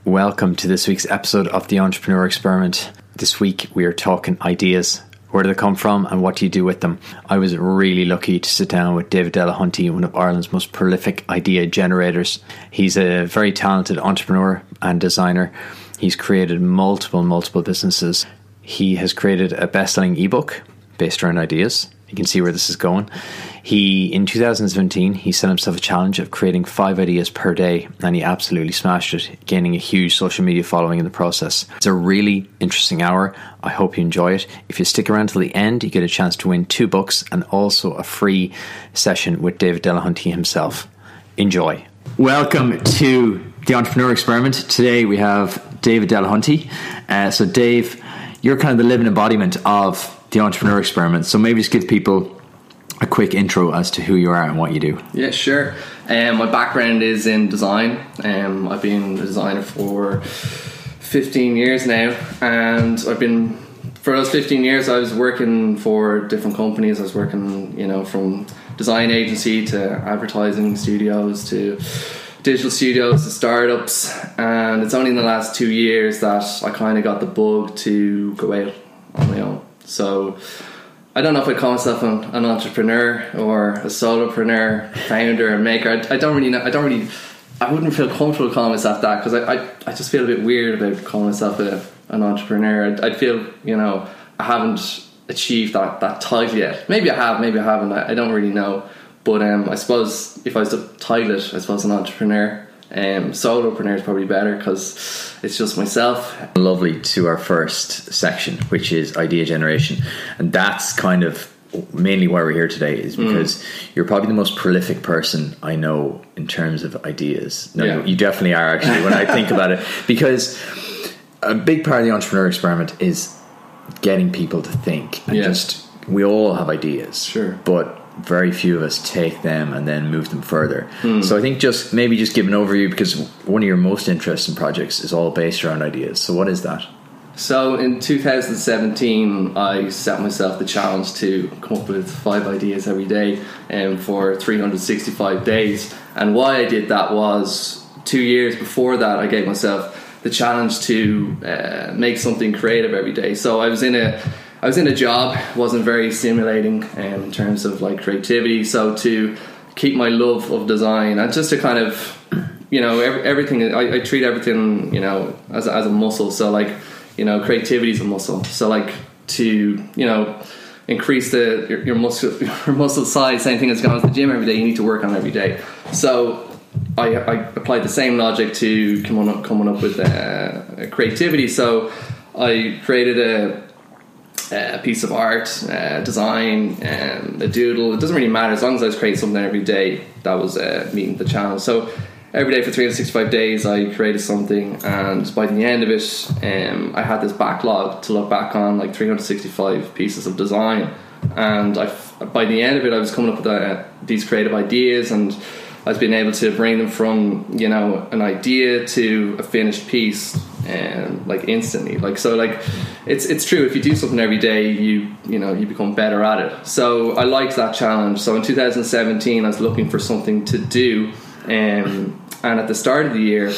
Welcome to this week's episode of The Entrepreneur Experiment. This week we are talking ideas. Where do they come from and what do you do with them? I was really lucky to sit down with David Delahunty, one of Ireland's most prolific idea generators. He's a very talented entrepreneur and designer. He's created multiple businesses. He has created a best-selling ebook based around ideas. You can see where this is going. In 2017, he set himself a challenge of creating 5 ideas per day, and he absolutely smashed it, gaining a huge social media following in the process. It's a really interesting hour. I hope you enjoy it. If you stick around till the end, you get a chance to win 2 books and also a free session with David Delahunty himself. Enjoy. Welcome to The Entrepreneur Experiment. Today we have David Delahunty. So Dave, you're kind of the living embodiment of The Entrepreneur Experiment. So maybe just give people a quick intro as to who you are and what you do. Yeah, sure. My background is in design. I've been a designer for 15 years now, and for those 15 years I was working for different companies. I was working, from design agency to advertising studios to digital studios to startups, and it's only in the last 2 years that I kind of got the bug to go out on my own. So I don't know if I'd call myself an entrepreneur or a solopreneur, founder and maker. I don't really know. I wouldn't feel comfortable calling myself that, because I just feel a bit weird about calling myself an entrepreneur. I'd feel, I haven't achieved that title yet. Maybe I have, maybe I haven't. I don't really know. But I suppose if I was to title it, I suppose an entrepreneur. Solopreneur is probably better because it's just myself. Lovely to our first section, which is idea generation, and that's kind of mainly why we're here today, is because you're probably the most prolific person I know in terms of ideas. No, yeah. You definitely are, actually, when I think about it, because a big part of the entrepreneur experiment is getting people to think, and we all have ideas, sure, but very few of us take them and then move them further. So I think just give an overview, because one of your most interesting projects is all based around ideas. So what is that? So in 2017 I set myself the challenge to come up with 5 ideas every day for 365 days. And why I did that was 2 years before that I gave myself the challenge to make something creative every day. So I was in a job, wasn't very stimulating in terms of like creativity. So to keep my love of design and just to kind of, everything, I treat everything, as a muscle. So like, creativity is a muscle. So like to, increase your muscle size, same thing as going to the gym every day, you need to work on it every day. So I applied the same logic to coming up with creativity. So I created a piece of art, design, a doodle. It doesn't really matter, as long as I was creating something every day. That was meeting the challenge. So every day for 365 days I created something, and by the end of it I had this backlog to look back on, like 365 pieces of design. And by the end of it I was coming up with these creative ideas, and I was being able to bring them from an idea to a finished piece, and like instantly. Like, so like it's true, if you do something every day you become better at it. So I liked that challenge. So in 2017 I was looking for something to do, and at the start of the year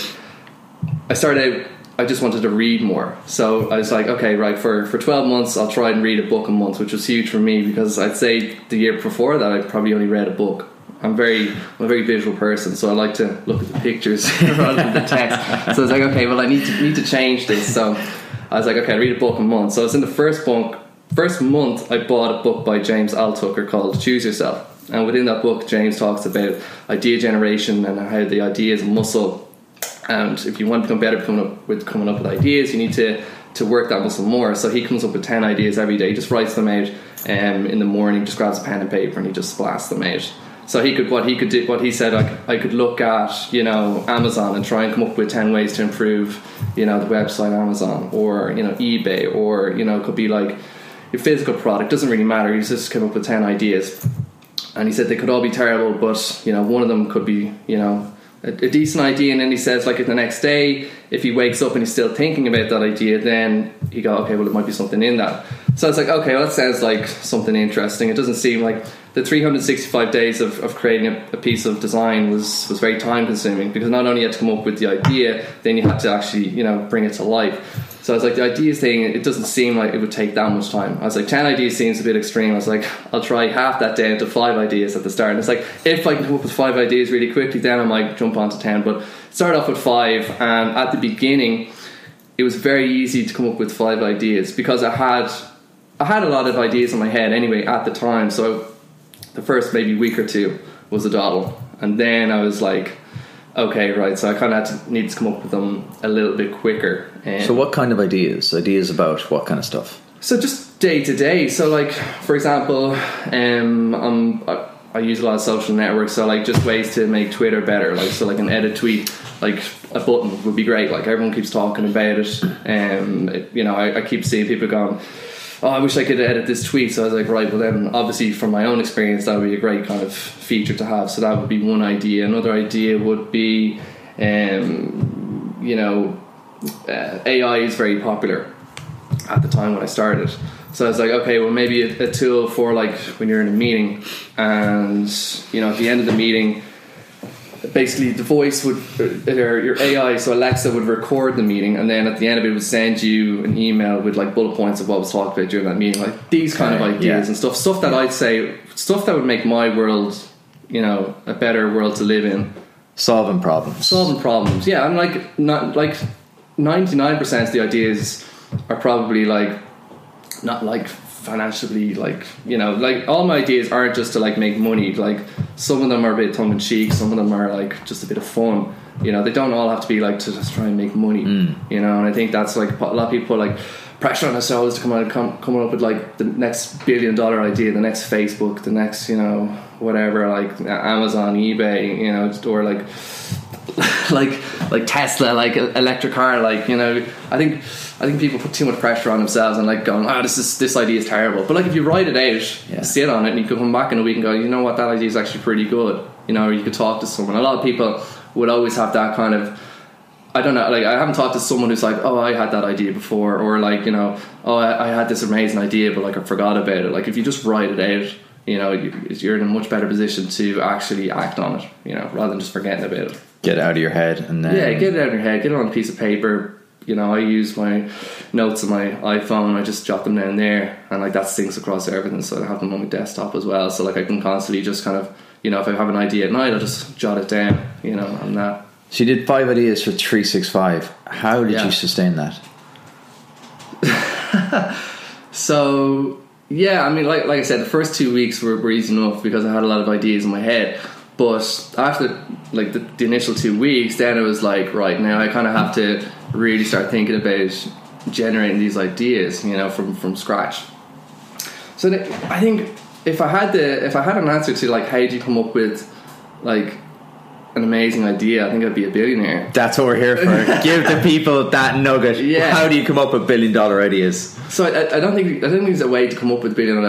I just wanted to read more. So I was like, okay, right, for 12 months I'll try and read a book a month, which was huge for me, because I'd say the year before that I probably only read a book. I'm a very visual person, so I like to look at the pictures rather than the text. So I was like, okay, well I need to change this. So I was like, okay, I read a book a month. So I was in the first month I bought a book by James Altucher called Choose Yourself, and within that book James talks about idea generation and how the idea is a muscle, and if you want to become better coming up with ideas, you need to work that muscle more. So he comes up with 10 ideas every day. He just writes them out in the morning, just grabs a pen and paper and he just blasts them out. So what he said, I could look at, Amazon and try and come up with 10 ways to improve, the website Amazon, or, eBay, or, it could be like your physical product, doesn't really matter. He just came up with 10 ideas. And he said they could all be terrible, but, one of them could be, a decent idea. And then he says, like, the next day, if he wakes up and he's still thinking about that idea, then he go, okay, well, it might be something in that. So I was like, okay, well, that sounds like something interesting. It doesn't seem like the 365 days of creating a piece of design was very time consuming, because not only you had to come up with the idea, then you had to actually, you know, bring it to life. So I was like, the ideas thing, it doesn't seem like it would take that much time. I was like, 10 ideas seems a bit extreme. I was like, I'll try half that down to 5 ideas at the start. And it's like, if I can come up with 5 ideas really quickly, then I might jump on to 10. But start off with 5, and at the beginning it was very easy to come up with 5 ideas, because I had a lot of ideas in my head anyway at the time. So the first maybe week or 2 was a dawdle, and then I was like, okay, right, so I kind of need to come up with them a little bit quicker. So what kind of ideas about what kind of stuff? So just day to day. So like, for example, I use a lot of social networks, so like just ways to make Twitter better. Like, so like an edit tweet, like a button would be great. Like everyone keeps talking about it. You know, I keep seeing people going, oh, I wish I could edit this tweet. So I was like, right, well then obviously from my own experience that would be a great kind of feature to have. So that would be one idea. Another idea would be, you know, AI is very popular at the time when I started. So I was like, okay, well maybe a tool for like when you're in a meeting, and you know, at the end of the meeting, basically the voice would, or your AI, so Alexa would record the meeting, and then at the end of it would send you an email with like bullet points of what was talked about during that meeting, like these kind of ideas and stuff that I'd say, stuff that would make my world, you know, a better world to live in. Solving problems. Yeah, I'm like, not like 99% of the ideas are probably like not like financially, like, you know, like all my ideas aren't just to like make money. Like some of them are a bit tongue-in-cheek, some of them are like just a bit of fun, you know. They don't all have to be like to just try and make money, you know. And I think that's like a lot of people put like pressure on themselves to come up with like the next $1 billion idea, the next Facebook, the next, you know, whatever, like Amazon, eBay, you know, or like like Tesla, like electric car, like, you know. I think people put too much pressure on themselves and like going, this idea is terrible. But like if you write it out, sit on it, and you can come back in a week and go, you know what, that idea is actually pretty good, you know. Or you could talk to someone. A lot of people would always have that kind of, I don't know, like I haven't talked to someone who's like, oh, I had that idea before, or like, you know, oh, I had this amazing idea but like I forgot about it. Like if you just write it out, you know, you're in a much better position to actually act on it, you know, rather than just forgetting about it. Get it out of your head, and then get it out of your head, get it on a piece of paper. You know, I use my notes on my iPhone, I just jot them down there, and like that syncs across everything, so I have them on my desktop as well, so like I can constantly just kind of, you know, if I have an idea at night, I'll just jot it down, you know, on that. So you did 5 ideas for 365. How did you sustain that? So yeah, I mean, like I said, the first 2 weeks were easy enough because I had a lot of ideas in my head. But after like the initial 2 weeks, then it was like, right, now I kind of have to really start thinking about generating these ideas, you know, from scratch. So I think if I had an answer to like, how do you come up with like an amazing idea, I think I'd be a billionaire. That's what we're here for. Give the people that nugget. Yeah. How do you come up with $1 billion ideas? So I don't think there's a way to come up with $1 billion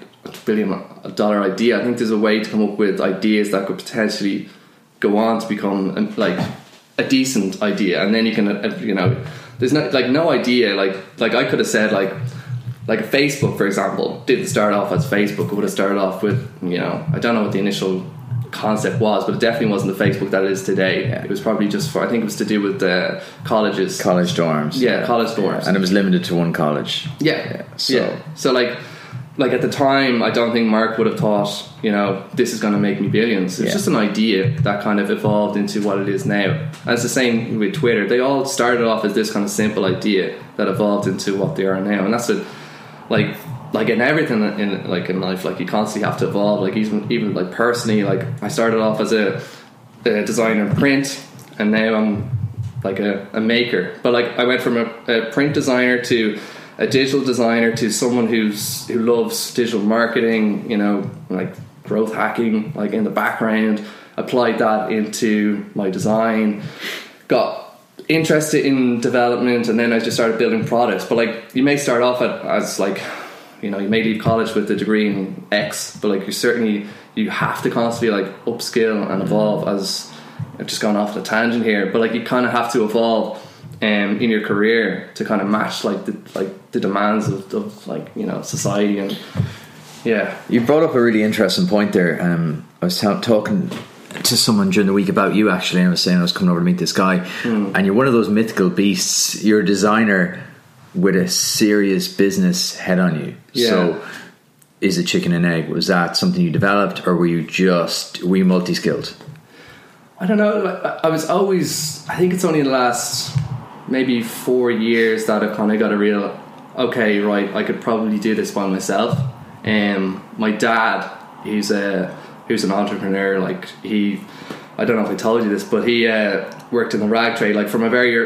idea. I think there's a way to come up with ideas that could potentially go on to become like a decent idea, and then you can, you know, there's no idea like I could have said like a Facebook, for example, didn't start off as Facebook. It would have started off with, you know, I don't know what the initial concept was, but it definitely wasn't the Facebook that it is today. It was probably just for, I think it was to do with college dorms. College dorms, and it was limited to one college. So like at the time, I don't think Mark would have thought, you know, this is going to make me billions. It's just an idea that kind of evolved into what it is now. And it's the same with Twitter. They all started off as this kind of simple idea that evolved into what they are now. And that's it. Like in everything in life, like you constantly have to evolve. Like even like personally, like I started off as a designer in print, and now I'm like a maker. But like I went from a print designer to a digital designer to someone who loves digital marketing, you know, like growth hacking, like in the background. Applied that into my design, got interested in development, and then I just started building products. But like you may start off as like, you know, you may leave college with a degree in X, but like you have to constantly like upskill and evolve. As I've just gone off on a tangent here, but like you kind of have to evolve in your career to kind of match like the demands of like, you know, society. And Yeah. You brought up a really interesting point there. I was talking to someone during the week about you, actually, and I was saying I was coming over to meet this guy, and you're one of those mythical beasts. You're a designer with a serious business head on you. Yeah. So is it chicken and egg? Was that something you developed, or were you multi-skilled? I don't know. I was always, I think it's only in the last maybe 4 years that I've kind of got a real, okay, right, I could probably do this by myself. My dad, he's an entrepreneur. Like, I don't know if I told you this, but he worked in the rag trade, like from a very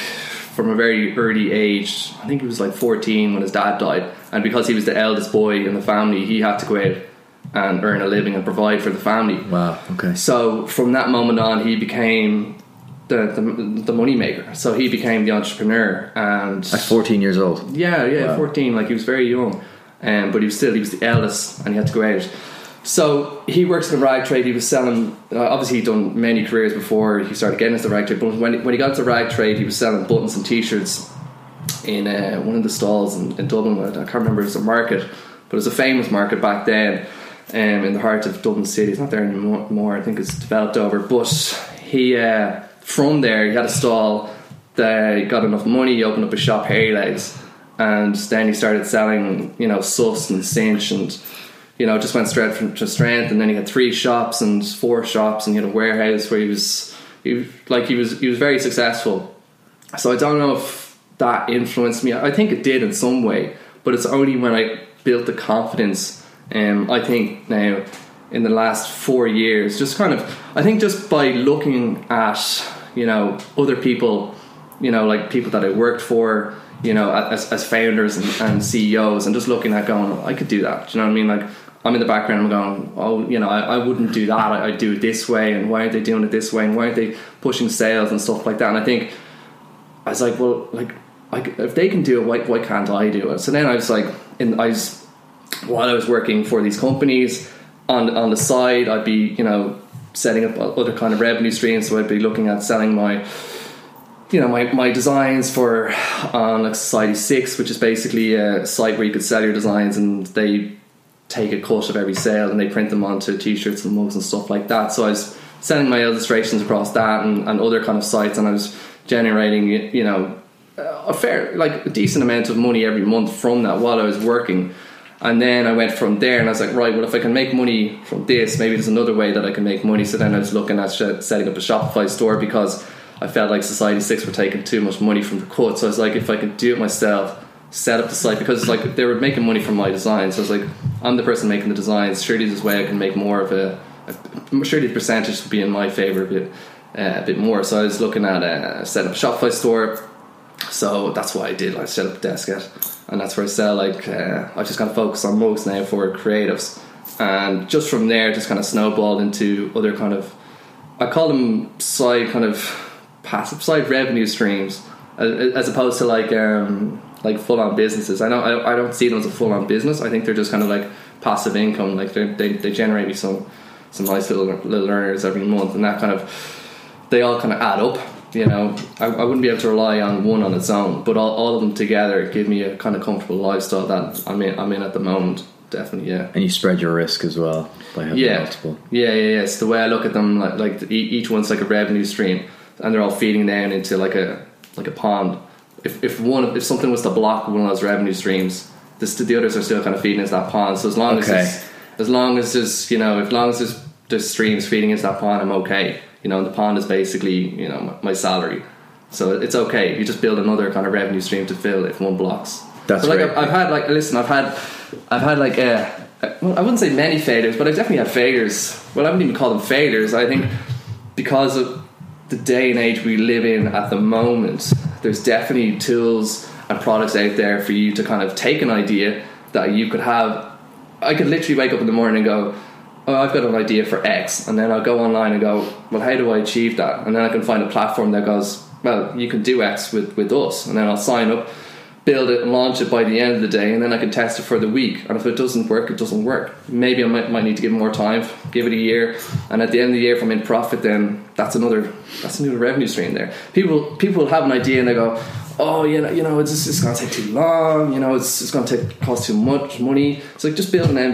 early age. I think he was like 14 when his dad died, and because he was the eldest boy in the family, he had to go out and earn a living and provide for the family. Wow. Okay. So from that moment on, he became the money maker. So he became the entrepreneur, and at 14 years old. Yeah, Wow. 14. Like, he was very young, but he was the eldest, and he had to go out. So he works in the rag trade. He was selling. Obviously, he'd done many careers before he started getting into the rag trade. But when he got into the rag trade, he was selling buttons and t-shirts in one of the stalls in Dublin. I can't remember. It was a market, but it was a famous market back then, in the heart of Dublin City. It's not there anymore. I think it's developed over. But he, from there, he had a stall. He got enough money. He opened up a shop, Hairy Legs, and then he started selling, Sus and Cinch, and just went straight to strength. And then he had 3 shops and 4 shops, and he had a warehouse where he was very successful. So I don't know if that influenced me. I think it did in some way, but it's only when I built the confidence. I think now in the last 4 years, just by looking at other people, like people that I worked for, as founders and CEOs, and just looking at going, I could do that. Do you know what I mean? Like, I'm in the background, I'm going, I wouldn't do that. I'd do it this way, and why aren't they doing it this way, and why aren't they pushing sales and stuff like that? And I think I was like, well, like, if they can do it, why can't I do it? So then I was like, while I was working for these companies, on the side, I'd be, setting up other kind of revenue streams. So I'd be looking at selling my designs on like Society 6, which is basically a site where you could sell your designs, and they take a cut of every sale and they print them onto t-shirts and mugs and stuff like that. So I was selling my illustrations across that and other kind of sites, and I was generating a decent amount of money every month from that while I was working. And then I went from there, and I was like, right, well, if I can make money from this, maybe there's another way that I can make money. So then I was looking at setting up a Shopify store, because I felt like Society 6 were taking too much money from the cut. So I was like, if I could do it myself, set up the site, because like they were making money from my designs. So I was like, I'm the person making the designs. Surely there's a way I can make more of surely the percentage would be in my favor a bit more. So I was looking at setting up a Shopify store. So that's what I did. I set up a Deskit, and that's where I sell. Like, I just kind of focus on mugs now for creatives, and just from there, just kind of snowballed into other kind of, I call them passive side revenue streams, as opposed to like full on businesses. I don't see them as a full on business. I think they're just kind of like passive income. Like they generate me some nice little earners every month, and that kind of, they all kind of add up. I wouldn't be able to rely on one on its own, but all of them together give me a kind of comfortable lifestyle that I'm in at the moment. Definitely, yeah. And you spread your risk as well by having multiple. Yeah. It's the way I look at them. Like each one's like a revenue stream, and they're all feeding down into like a pond. If something was to block one of those revenue streams, the others are still kind of feeding into that pond. So as long as there's streams feeding into that pond, I'm okay. And the pond is basically, my salary. So it's okay. You just build another kind of revenue stream to fill if one blocks. That's right. great. I've had like well, I wouldn't say many failures, but I've definitely had failures. Well, I wouldn't even call them failures. I think because of the day and age we live in at the moment, there's definitely tools and products out there for you to kind of take an idea that you could have. I could literally wake up in the morning and go, oh, I've got an idea for X, and then I'll go online and go, well, how do I achieve that? And then I can find a platform that goes, well, you can do X with us, and then I'll sign up, build it and launch it by the end of the day, and then I can test it for the week. And if it doesn't work, it doesn't work. Maybe I might need to give it more time, give it a year, and at the end of the year, if I'm in profit, then that's another revenue stream there. People have an idea and they go, oh, you know, it's going to take too long. You know, it's going to cost too much money. It's like, just build an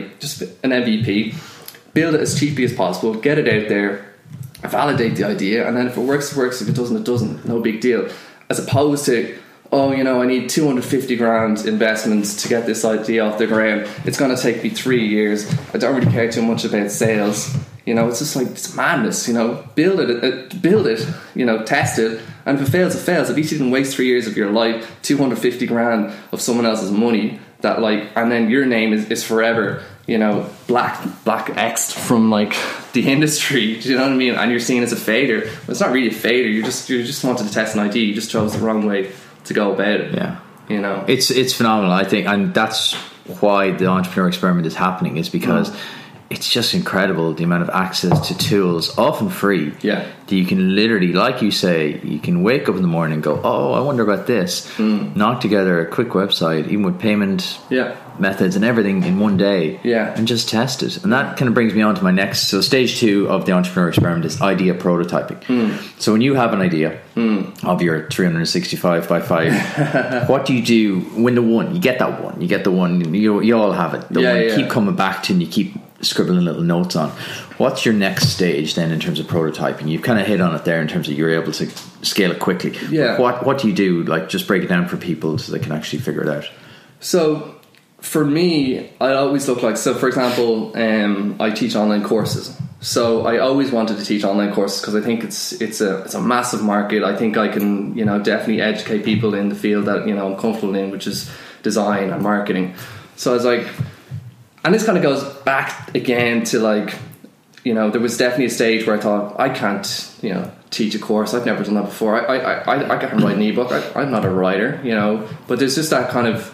MVP, build it as cheaply as possible, get it out there, validate the idea, and then if it works, it works. If it doesn't, it doesn't. No big deal. As opposed to, oh, you know, I need 250 grand investments to get this idea off the ground. It's going to take me 3 years. I don't really care too much about sales. You know, it's just like, it's madness. You know, build it. You know, test it, and if it fails, it fails. At least you didn't waste 3 years of your life, 250 grand of someone else's money. That, like, and then your name is forever, you know, black X'd from, like, the industry. Do you know what I mean? And you're seen as a failure. Well, it's not really a failure. You just wanted to test an idea. You just chose the wrong way to go about it. Yeah, you know, it's phenomenal, I think, and that's why the entrepreneur experiment is happening, is because it's just incredible the amount of access to tools, often free, that you can literally, like you say, you can wake up in the morning and go, oh, I wonder about this, knock together a quick website, even with payment methods and everything in one day, and just test it. And that kind of brings me on to my next, so stage 2 of the entrepreneur experiment is idea prototyping. So when you have an idea of your 365 by 5, what do you do when you get the one, you all have it, you keep coming back to and you keep scribbling little notes on. What's your next stage then in terms of prototyping? You've kind of hit on it there in terms of you're able to scale it quickly. What do you do? Like, just break it down for people so they can actually figure it out. So for me, I always look like, so for example, I teach online courses. So I always wanted to teach online courses because I think it's a massive market. I think I can, you know, definitely educate people in the field that, you know, I'm comfortable in, which is design and marketing. So I was like, and this kind of goes back again to, like, you know, there was definitely a stage where I thought, I can't, you know, teach a course. I've never done that before. I can't write an ebook. I'm not a writer, you know. But there's just that kind of,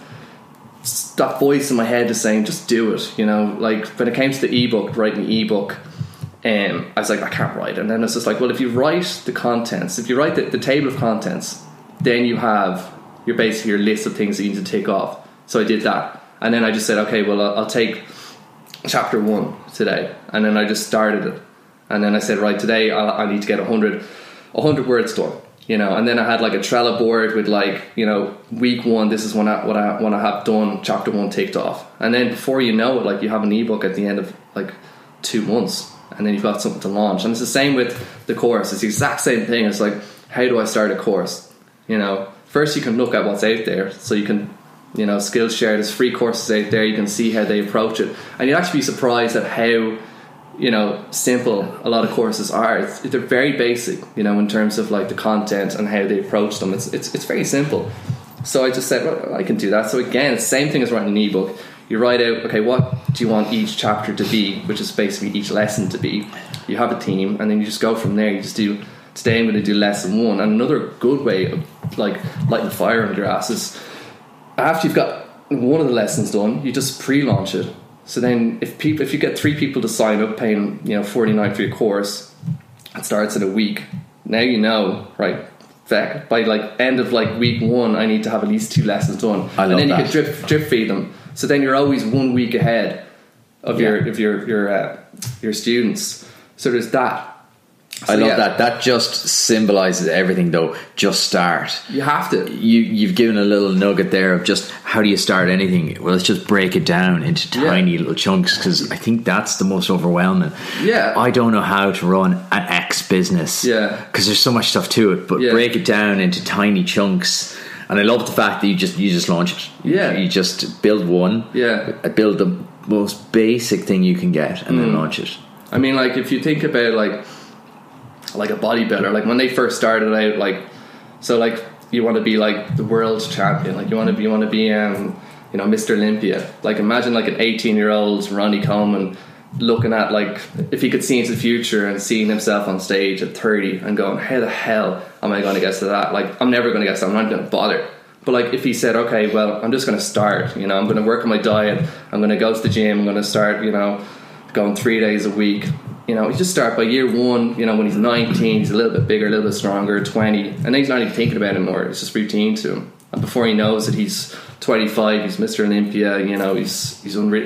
that voice in my head is saying, just do it, you know. Like, when it came to the ebook, writing an ebook, I was like, I can't write. And then it's just like, well, if you write the contents, if you write the table of contents, then you have your list of things that you need to tick off. So I did that. And then I just said, okay, well, I'll take chapter 1 today. And then I just started it. And then I said, right, today I need to get 100 words done, you know. And then I had like a Trello board with, like, you know, week 1, this is what I have done, chapter 1 ticked off. And then before you know it, like, you have an ebook at the end of like 2 months, and then you've got something to launch. And it's the same with the course. It's the exact same thing. It's like, how do I start a course? You know, first you can look at what's out there, so you can, you know, Skillshare, there's free courses out there. You can see how they approach it, and you'd actually be surprised at how, you know, simple a lot of courses are. They're very basic, you know, in terms of like the content and how they approach them. It's very simple. So I just said, well, I can do that. So again, it's the same thing as writing an ebook. You write out, okay, what do you want each chapter to be, which is basically each lesson to be. You have a theme, and then you just go from there. You just do, today I'm going to do lesson 1. And another good way of, like, lighting the fire under your ass is, after you've got one of the lessons done, you just pre-launch it. So then if you get 3 people to sign up paying, you know, $49 for your course, it starts in a week. Now you know, right, by like end of like week 1, I need to have at least 2 lessons done. And then you can drip feed them. So then you're always 1 week ahead of your students. So there's that. So I love that. That just symbolises everything, though. Just start. You have to. You've given a little nugget there of just how do you start anything? Well, let's just break it down into tiny little chunks, because I think that's the most overwhelming. Yeah. I don't know how to run an X business. Yeah. Because there's so much stuff to it, but break it down into tiny chunks. And I love the fact that you just launch it. Yeah. You just build one. Yeah. Build the most basic thing you can get and then launch it. I mean, like, if you think about like a bodybuilder, like when they first started out, like, so like you want to be like the world champion, like you want to be you know, Mr. Olympia. Like, imagine like an 18-year-old Ronnie Coleman looking at, like, if he could see into the future and seeing himself on stage at 30 and going, how the hell am I going to get to that? Like, I'm never going to get to that. I'm not going to bother. But like, if he said, okay, well, I'm just going to start, you know, I'm going to work on my diet, I'm going to go to the gym, I'm going to start, you know, going 3 days a week. You know, you just start by year 1, you know, when he's 19, he's a little bit bigger, a little bit stronger, 20, and then he's not even thinking about it anymore. It's just routine to him. and before he knows it, he's 25, he's Mr. Olympia, you know, he's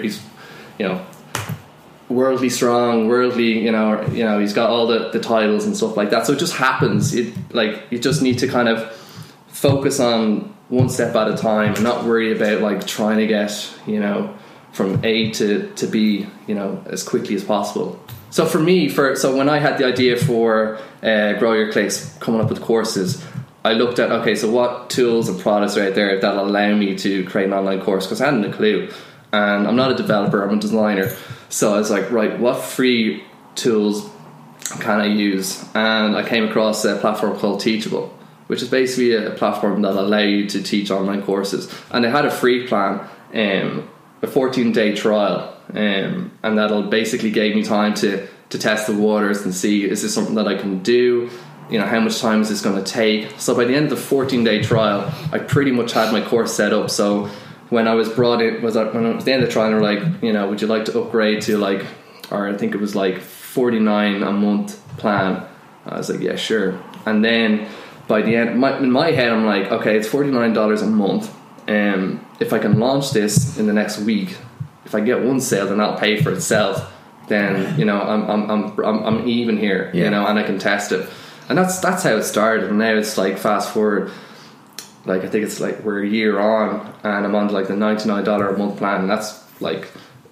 you know, worldly strong, worldly, you know, he's got all the titles and stuff like that. So it just happens. You just need to kind of focus on one step at a time and not worry about like trying to get, you know, from A to B, you know, as quickly as possible. So for me, so when I had the idea for Grow Your Clicks, coming up with courses, I looked at, okay, so what tools and products are out there that allow me to create an online course, because I hadn't a clue, and I'm not a developer, I'm a designer. So I was like, right, what free tools can I use? And I came across a platform called Teachable, which is basically a platform that allows you to teach online courses. And they had a free plan, a 14-day trial, and that'll basically gave me time to test the waters and see, is this something that I can do? You know, how much time is this going to take? So by the end of the 14-day trial, I pretty much had my course set up. So when I was brought in, when it was the end of the trial, they were like, you know, would you like to upgrade to like, or I think it was like $49 a month plan? I was like, yeah, sure. And then by the end, in my head, I'm like, okay, it's $49 a month. If I can launch this in the next week, if I get one sale, then that'll pay for itself. Then, you know, I'm even here, you know, and I can test it. And that's how it started. And now it's like, fast forward, like I think it's like we're a year on, and I'm on like the $99 a month plan, and that's like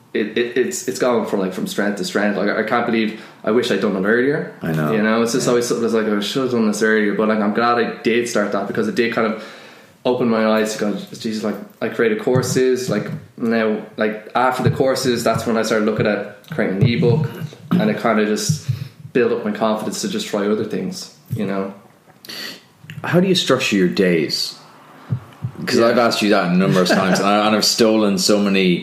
it's going from strength to strength. Like I can't believe, I wish I'd done it earlier. I know, you know, it's just always something that's like, I should have done this earlier. But like I'm glad I did start that, because it did kind of open my eyes to go, Jesus, like I created courses. Like now, like after the courses, that's when I started looking at creating an ebook, and it kind of just build up my confidence to just try other things, you know. How do you structure your days? Because I've asked you that a number of times, and I've stolen so many.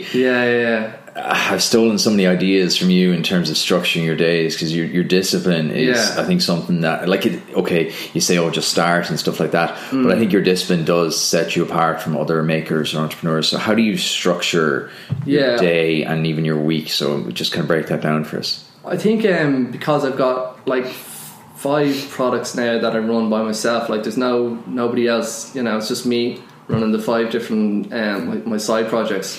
I've stolen so many ideas from you in terms of structuring your days, because your discipline is, I think, something that, like, okay, you say, oh, just start and stuff like that, but I think your discipline does set you apart from other makers or entrepreneurs. So how do you structure your day and even your week? So just kind of break that down for us. I think because I've got like 5 products now that I run by myself, like there's nobody else, you know, it's just me running the 5 different my side projects.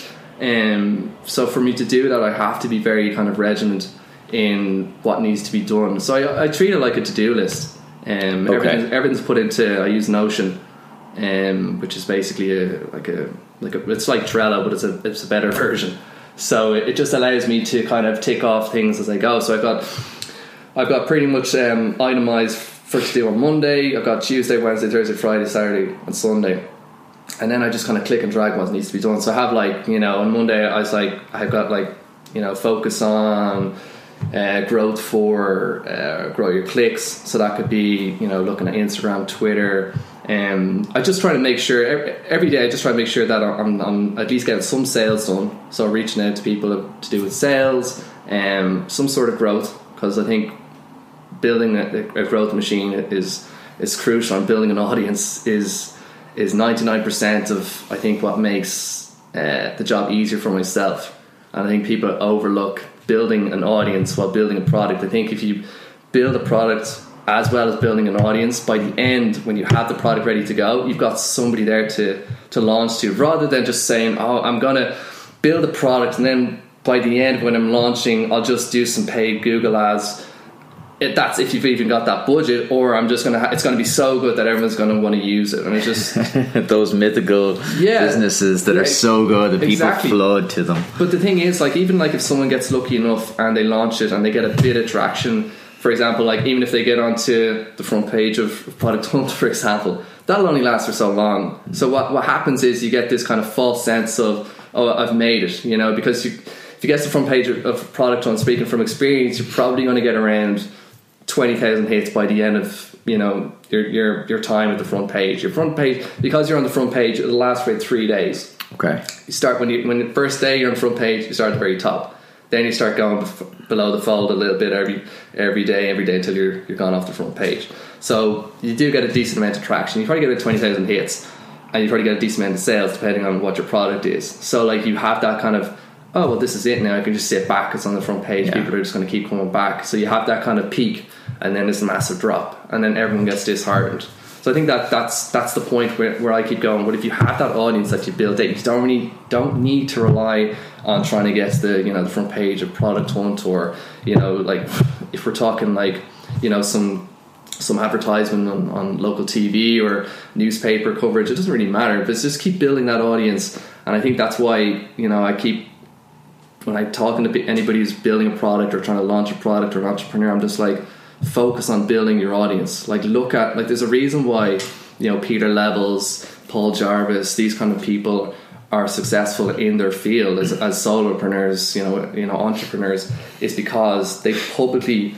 So for me to do that, I have to be very kind of regimented in what needs to be done. So I treat it like a to-do list. Everything's put into, I use Notion, which is basically it's like Trello, but it's a better version. So it just allows me to kind of tick off things as I go. So I've got pretty much itemized for to do on Monday. I've got Tuesday, Wednesday, Thursday, Friday, Saturday, and Sunday. And then I just kind of click and drag what needs to be done. So I have, like, you know, on Monday I've got like, you know, focus on growth for Grow Your Clicks. So that could be, you know, looking at Instagram, Twitter. I just try to make sure every day I just try to make sure that I'm at least getting some sales done. So reaching out to people to do with sales, some sort of growth, because I think building a growth machine is crucial, and building an audience is 99% of, I think, what makes the job easier for myself. And I think people overlook building an audience while building a product. I think if you build a product as well as building an audience, by the end, when you have the product ready to go, you've got somebody there to launch to, rather than just saying, oh, I'm going to build a product, and then by the end, when I'm launching, I'll just do some paid Google ads. That's if you've even got that budget, or I'm just going to it's going to be so good that everyone's going to want to use it. And it's just those mythical businesses that are so good that people flood to them. But the thing is, like, even like if someone gets lucky enough and they launch it and they get a bit of traction, for example, like even if they get onto the front page of Product Hunt, for example, that'll only last for so long. So what happens is you get this kind of false sense of, oh, I've made it, you know, because if you get to the front page of Product Hunt, speaking from experience, you're probably going to get around 20,000 hits by the end of, you know, your time at the front page. Your front page, because you're on the front page, it'll last for 3 days. Okay. You start when the first day you're on the front page, you start at the very top. Then you start going below the fold a little bit every day until you're gone off the front page. So you do get a decent amount of traction. You probably get about 20,000 hits, and you probably get a decent amount of sales depending on what your product is. So like you have that kind of, oh, well, this is it now. I can just sit back. It's on the front page. People are just going to keep coming back. So you have that kind of peak, and then there's a massive drop, and then everyone gets disheartened. So I think that's the point where I keep going. But if you have that audience that you build out, you don't need to rely on trying to get the front page of Product Hunt, or like if we're talking like some advertisement on local TV or newspaper coverage. It doesn't really matter, but it's just keep building that audience. And I think that's why I keep, when I'm talking to anybody who's building a product or trying to launch a product or an entrepreneur, I'm just like, focus on building your audience. Like look at, like there's a reason why Peter Levels, Paul Jarvis, these kind of people are successful in their field as solopreneurs, entrepreneurs, is because they publicly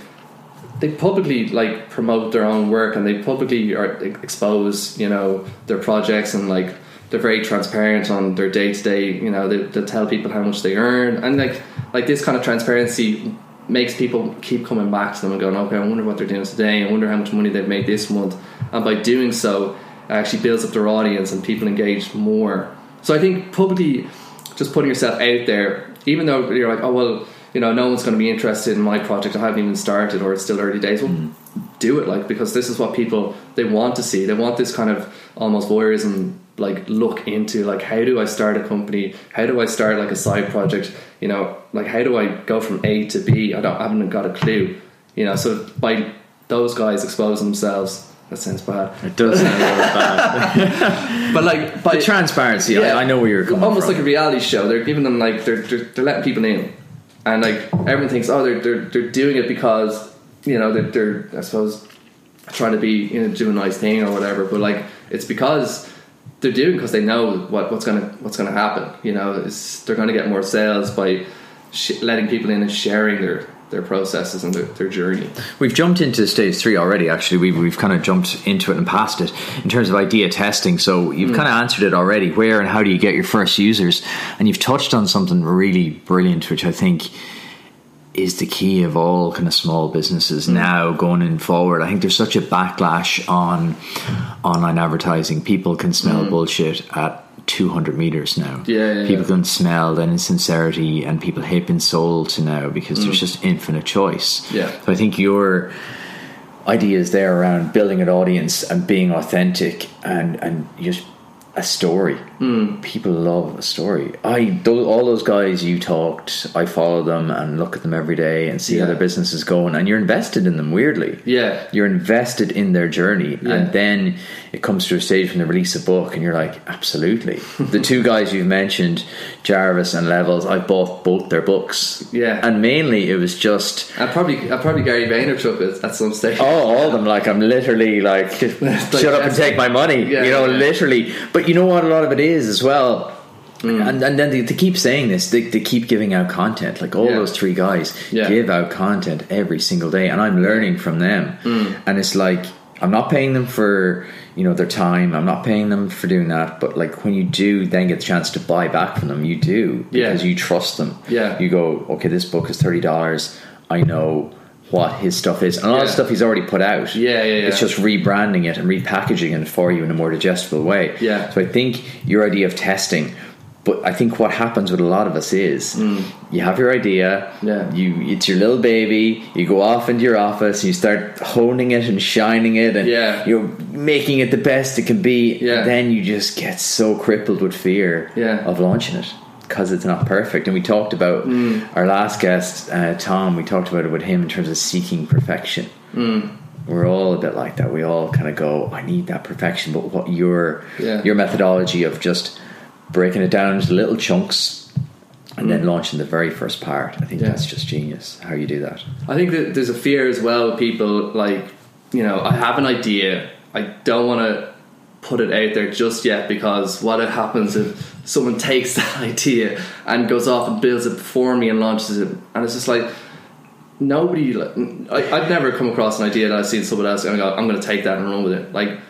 like promote their own work, and they publicly expose their projects, and like they're very transparent on their day-to-day. They tell people how much they earn, and like this kind of transparency makes people keep coming back to them and going, okay, I wonder what they're doing today, I wonder how much money they've made this month. And by doing so, it actually builds up their audience and people engage more. So I think publicly just putting yourself out there, even though you're like, oh well, no one's going to be interested in my project, I haven't even started, or it's still early days, well, do it, like, because this is what people, they want to see. They want this kind of almost voyeurism, like look into, like, how do I start a company, how do I start like a side project, like how do I go from A to B? I haven't got a clue, so by those guys exposing themselves, that sounds bad. It does sound a little bad. But like by the transparency, yeah, I know where you're coming almost from. Like a reality show. They're giving them like they're letting people in, and like everyone thinks, oh, they're doing it because they're I suppose trying to be do a nice thing or whatever. But like it's because they're doing, because they know what's gonna happen. They're going to get more sales by letting people in and sharing their processes and their journey. We've jumped into stage 3 already. Actually, we've kind of jumped into it and past it in terms of idea testing. So you've kind of answered it already. Where and how do you get your first users? And you've touched on something really brilliant, which I think is the key of all kind of small businesses now going in forward. I think there's such a backlash on online advertising. People can smell bullshit at 200 meters now. People can smell the insincerity, and people hate being sold to now because there's just infinite choice. So I think your ideas there around building an audience and being authentic and just a story. People love a story. All those guys you talked, I follow them and look at them every day and see how their business is going, and you're invested in them. Weirdly, you're invested in their journey, and then it comes to a stage when they release a book and you're like, absolutely. The two guys you've mentioned, Jarvis and Levels, I bought both their books, and mainly it was just I probably Gary Vaynerchuk at some stage. all of them. Like, I'm literally like, shut up and take my money, literally. But you know what, a lot of it is as well, and then they keep saying this, they keep giving out content, like all those three guys give out content every single day, and I'm learning from them. And it's like, I'm not paying them for their time, I'm not paying them for doing that, but like when you do then get the chance to buy back from them, you do, because you trust them. You go, okay, this book is $30, I know what his stuff is, and a lot of stuff he's already put out. It's just rebranding it and repackaging it for you in a more digestible way. So I think your idea of testing, but I think what happens with a lot of us is you have your idea, it's your little baby, you go off into your office and you start honing it and shining it, and you're making it the best it can be, and then you just get so crippled with fear of launching it because it's not perfect. And we talked about our last guest, Tom, we talked about it with him in terms of seeking perfection. We're all a bit like that. We all kind of go, I need that perfection. But what your methodology of just breaking it down into little chunks and then launching the very first part, I think that's just genius how you do that. I think that there's a fear as well, people like, I have an idea, I don't want to put it out there just yet, because what happens if someone takes that idea and goes off and builds it for me and launches it, and it's just like, nobody, I've never come across an idea that I've seen someone else and I'm going to take that and run with it. Like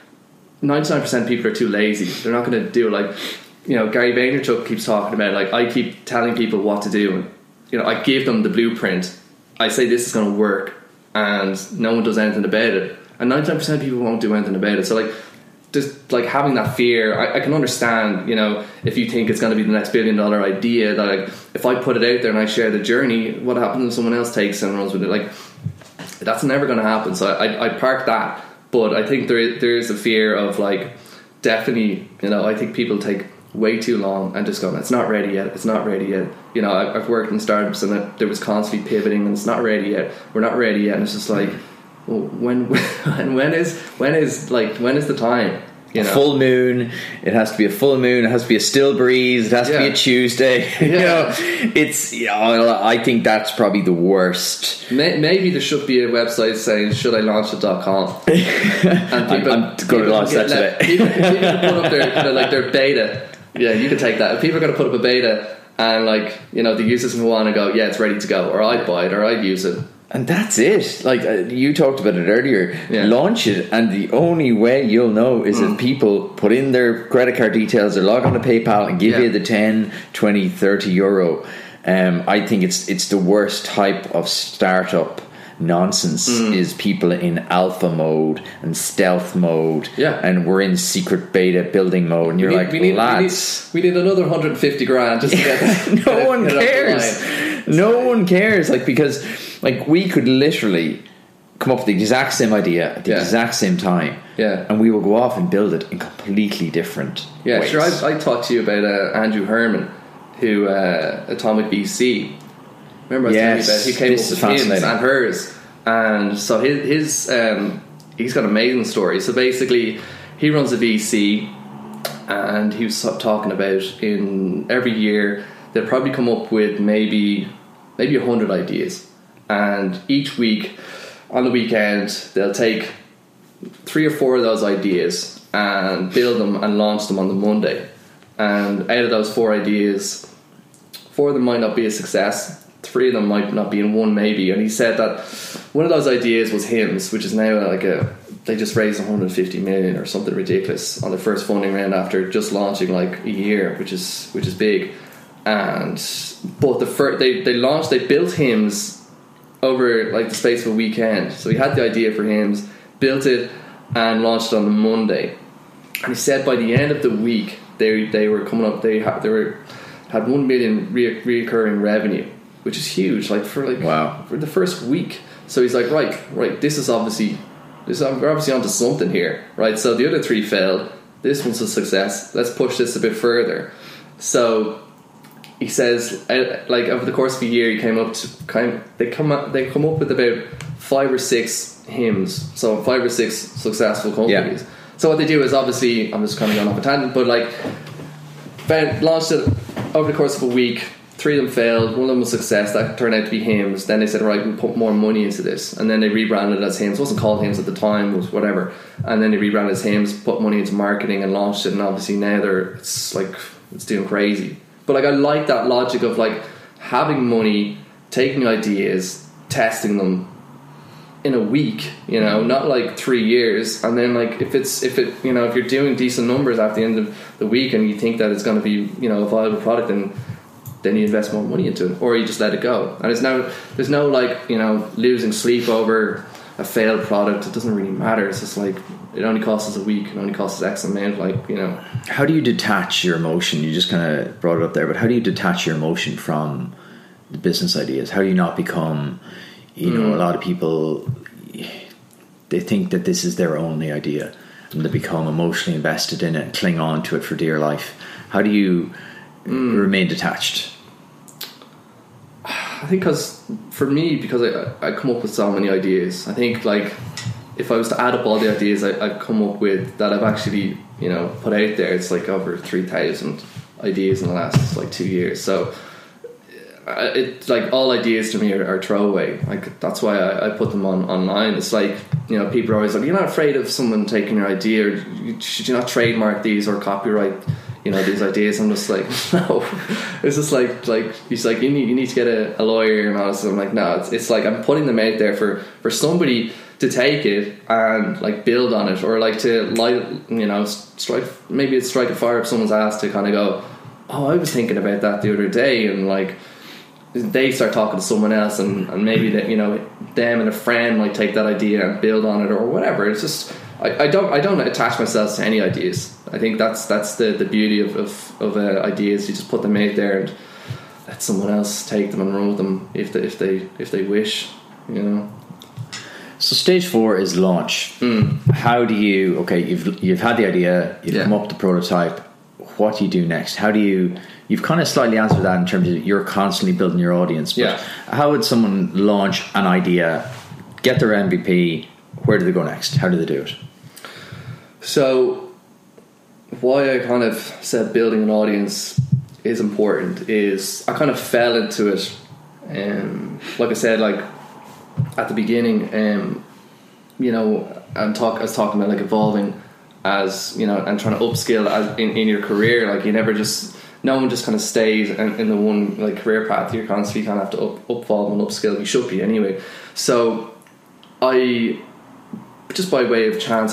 99% of people are too lazy, they're not going to do it. Like, Gary Vaynerchuk keeps talking about, like, I keep telling people what to do, and I give them the blueprint, I say this is going to work, and no one does anything about it, and 99% of people won't do anything about it. So like, just like having that fear, I can understand, if you think it's going to be the next $1 billion idea, that like, if I put it out there and I share the journey, what happens if someone else takes and runs with it? Like, that's never going to happen. So I park that. But I think there is a fear of like, definitely, you know, I think people take way too long and just going, it's not ready yet, it's not ready yet. You know, I've worked in startups and there was constantly pivoting, and it's not ready yet, we're not ready yet, and it's just like, well, when is the time? You know? A full moon. It has to be a full moon. It has to be a still breeze. It has to be a Tuesday. You know, it's, you know, I think that's probably the worst. Maybe there should be a website saying shouldIlaunchit.com. And people, I'm going to launch that today. People can put up their beta. Yeah, you can take that. If people are going to put up a beta and, like, you know, the users will want to go, yeah, it's ready to go, or I'd buy it, or I'd use it. And that's it. Like you talked about it earlier. Yeah. Launch it, and the only way you'll know is if people put in their credit card details or log on to PayPal and give you the 10, 20, 30 euro. I think it's the worst type of startup nonsense is people in alpha mode and stealth mode, and we're in secret beta building mode, and you're lads, we need another 150 grand just to get that. No one cares. No one cares, like, because like we could literally come up with the exact same idea at the exact same time, and we will go off and build it in completely different ways. Sure. I talked to you about Andrew Herman, who Atomic VC. Remember I was telling you about? He came up with his and hers, and so his he's got an amazing story. So basically, he runs a VC, and he was talking about in every year they'll probably come up with maybe 100 ideas. And each week, on the weekend, they'll take 3 or 4 of those ideas and build them and launch them on the Monday. And out of those 4 ideas, 4 of them might not be a success, 3 of them might not be, in one maybe. And he said that one of those ideas was Hims, which is now like they just raised 150 million or something ridiculous on the first funding round after just launching like a year, which is big. But they built Hims over like the space of a weekend. So he had the idea for Hims, built it, and launched it on the Monday. And he said by the end of the week they were coming up. They had 1 million reoccurring revenue, which is huge. Like for the first week. So he's like, right. We're obviously onto something here, right? So the other 3 failed. This one's a success. Let's push this a bit further. So he says, like over the course of a year, he came up to they come up with about 5 or 6 Hims, so 5 or 6 successful companies. Yeah. So what they do is, obviously, I'm just kind of going off a tangent, but like launched it over the course of a week. 3 of them failed. 1 of them was a success. That turned out to be Hims. Then they said, right, we'll put more money into this, and then they rebranded it as Hims. It wasn't called Hims at the time, it was whatever. And then they rebranded it as Hims, put money into marketing, and launched it. And obviously now it's doing crazy. But like I like that logic of like having money, taking ideas, testing them in a week, you know, not like 3 years, and then like if you're doing decent numbers at the end of the week and you think that it's going to be, you know, a viable product, then you invest more money into it, or you just let it go. And there's no like, you know, losing sleep over a failed product. It doesn't really matter. It's just like, it only costs us a week, it only costs us X amount, like, you know. How do you detach your emotion? You just kind of brought it up there, but how do you detach your emotion from the business ideas? How do you not become, you know, a lot of people, they think that this is their only idea and they become emotionally invested in it and cling on to it for dear life. How do you remain detached? I think because I come up with so many ideas. I think like if I was to add up all the ideas I've come up with that I've actually, you know, put out there, it's like over 3,000 ideas in the last like 2 years. So it's like all ideas to me are throwaway. Like that's why I put them online. It's like, you know, people are always like, you're not afraid of someone taking your idea, or should you not trademark these or copyright, you know, these ideas? I'm just like, no. It's just like he's like, you need to get a lawyer and all this. I'm like, no, it's like I'm putting them out there for somebody to take it and like build on it, or like to light, you know, strike a fire up someone's ass to kind of go, oh, I was thinking about that the other day, and like they start talking to someone else, and maybe that, you know, them and a friend might take that idea and build on it or whatever. It's just I don't attach myself to any ideas. I think that's the beauty of ideas. You just put them out there and let someone else take them and run with them if they wish, you know. So stage 4 is launch. How do you? Okay, you've had the idea, you've come up with the prototype. What do you do next? How do you? You've kind of slightly answered that in terms of you're constantly building your audience. But how would someone launch an idea, get their MVP? Where do they go next? How do they do it? So, why I kind of said building an audience is important is I kind of fell into it. Like I said, like at the beginning, you know, I was talking about like evolving as, you know, and trying to upskill as in your career. Like no one just kind of stays in the one like career path. You're constantly kind of have to evolve and upskill. You should be anyway. So I, just by way of chance,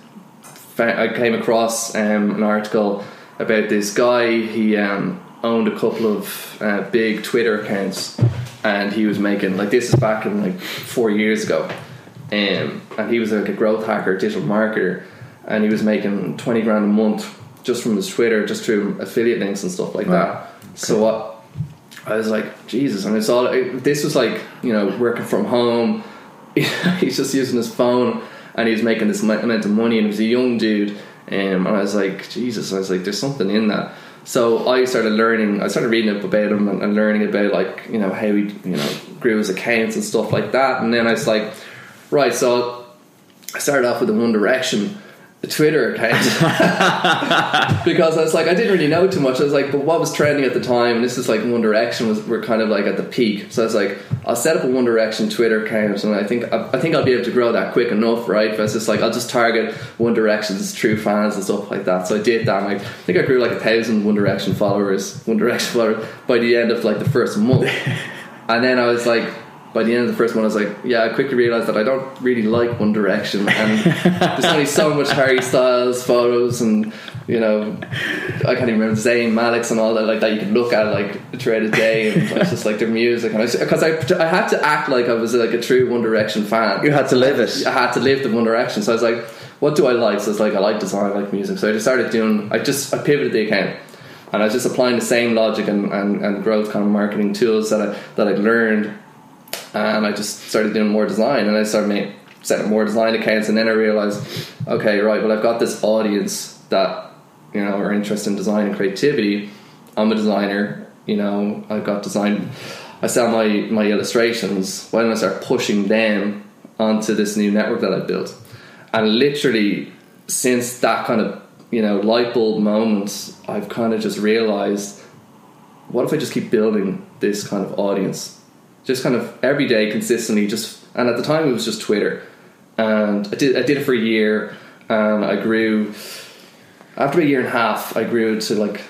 I came across an article about this guy. He owned a couple of big Twitter accounts, and he was making, like, this is back in like 4 years ago, and he was like a growth hacker, digital marketer, and he was making 20 grand a month just from his Twitter, just through affiliate links and stuff like that. Okay. So I was like, Jesus, and this was like, you know, working from home. He's just using his phone and he was making this amount of money, and he was a young dude, and I was like, Jesus, I was like, there's something in that. So I started reading up about him and learning about, like, you know, how he, you know, grew his accounts and stuff like that. And then I was like, right, so I started off with the One Direction, the Twitter account, because I was like, I didn't really know too much. I was like, but what was trending at the time? And this is like One Direction we're kind of like at the peak. So I was like, I'll set up a One Direction Twitter account, and I think I'll be able to grow that quick enough, right? But I was just like, I'll just target One Direction's true fans and stuff like that. So I did that, and I think I grew like 1,000 One Direction followers by the end of like the first month. And then I was like, by the end of the first one, I was like, yeah, I quickly realised that I don't really like One Direction, and there's only so much Harry Styles photos, and, you know, I can't even remember Zayn Malik's and all that, like, that you can look at like throughout the day, and it's just like their music, and because I had to act like I was like a true One Direction fan. You had to live it. I had to live the One Direction. So I was like, what do I like? So it's like, I like design, I like music. So I just started I pivoted the account, and I was just applying the same logic and growth kind of marketing tools that I'd learned. And I just started doing more design, and I started setting more design accounts, and then I realised, okay, right, well, I've got this audience that, you know, are interested in design and creativity. I'm a designer, you know, I've got design, I sell my illustrations. Why don't I start pushing them onto this new network that I built? And literally, since that kind of, you know, light bulb moment, I've kind of just realised, what if I just keep building this kind of audience? Just kind of every day, consistently, and at the time it was just Twitter, and I did it for a year, and I grew. After a year and a half, I grew to like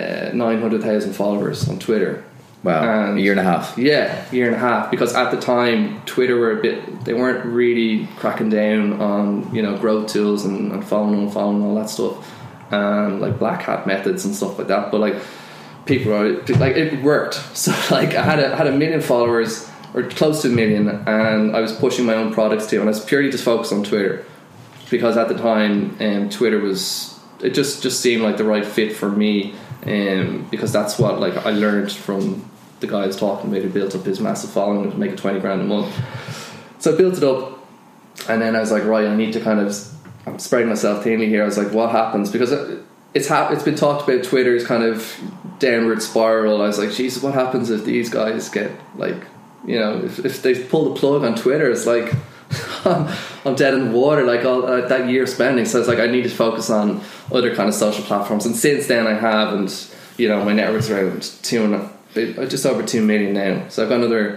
900,000 followers on Twitter. Wow, and a year and a half. Yeah, a year and a half, because at the time Twitter they weren't really cracking down on, you know, growth tools and following all that stuff, like black hat methods and stuff like that. But like, people are like, it worked. So like, I had a million followers, or close to 1 million, and I was pushing my own products too, and I was purely just focused on Twitter, because at the time Twitter just seemed like the right fit for me, because that's what, like, I learned from the guy I was talking about, who built up his massive following to make 20 grand a month. So I built it up, and then I was like, right, I need to kind of, I'm spreading myself thinly here. I was like, what happens? Because it's been talked about, Twitter's kind of downward spiral. I was like, Jesus, what happens if these guys get, like, you know, if they pull the plug on Twitter? It's like, I'm dead in the water, like, all that year spending. So I was like, I need to focus on other kind of social platforms. And since then I have, and, you know, my network's around just over 2 million now. So I've got another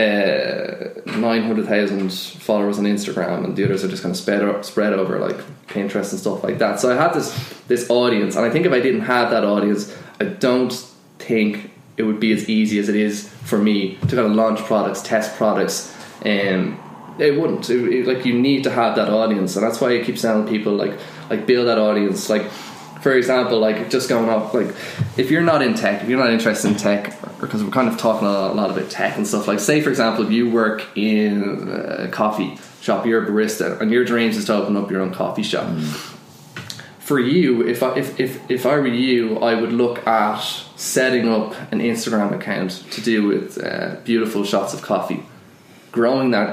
900,000 followers on Instagram, and the others are just kind of spread over like Pinterest and stuff like that. So I have this audience, and I think if I didn't have that audience, I don't think it would be as easy as it is for me to kind of launch products, test products, and it wouldn't. Like, you need to have that audience, and that's why I keep telling people, like build that audience. Like, for example, like, just going off, like, if you're not in tech, if you're not interested in tech, because we're kind of talking a lot about tech and stuff, like, say for example, if you work in a coffee shop, you're a barista, and your dreams is to open up your own coffee shop. For you, if I were you, I would look at setting up an Instagram account to do with beautiful shots of coffee, growing that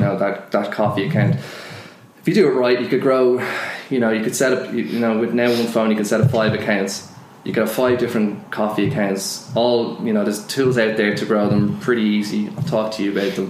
coffee account. If you do it right, you could grow. You could set up. With now one phone, you can set up 5 accounts. You could have 5 different coffee accounts. All there's tools out there to grow them. Pretty easy. I'll talk to you about them.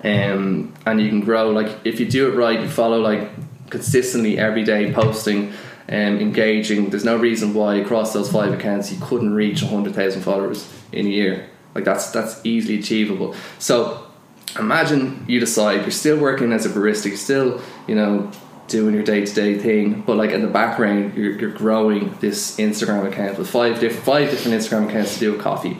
And you can grow, like, if you do it right, you follow like consistently every day posting and engaging. There's no reason why across those 5 accounts you couldn't reach 100,000 followers in a year. Like that's easily achievable. So imagine you decide you're still working as a barista, you're still doing your day-to-day thing, but like in the background you're growing this Instagram account with 5 different Instagram accounts to do with coffee,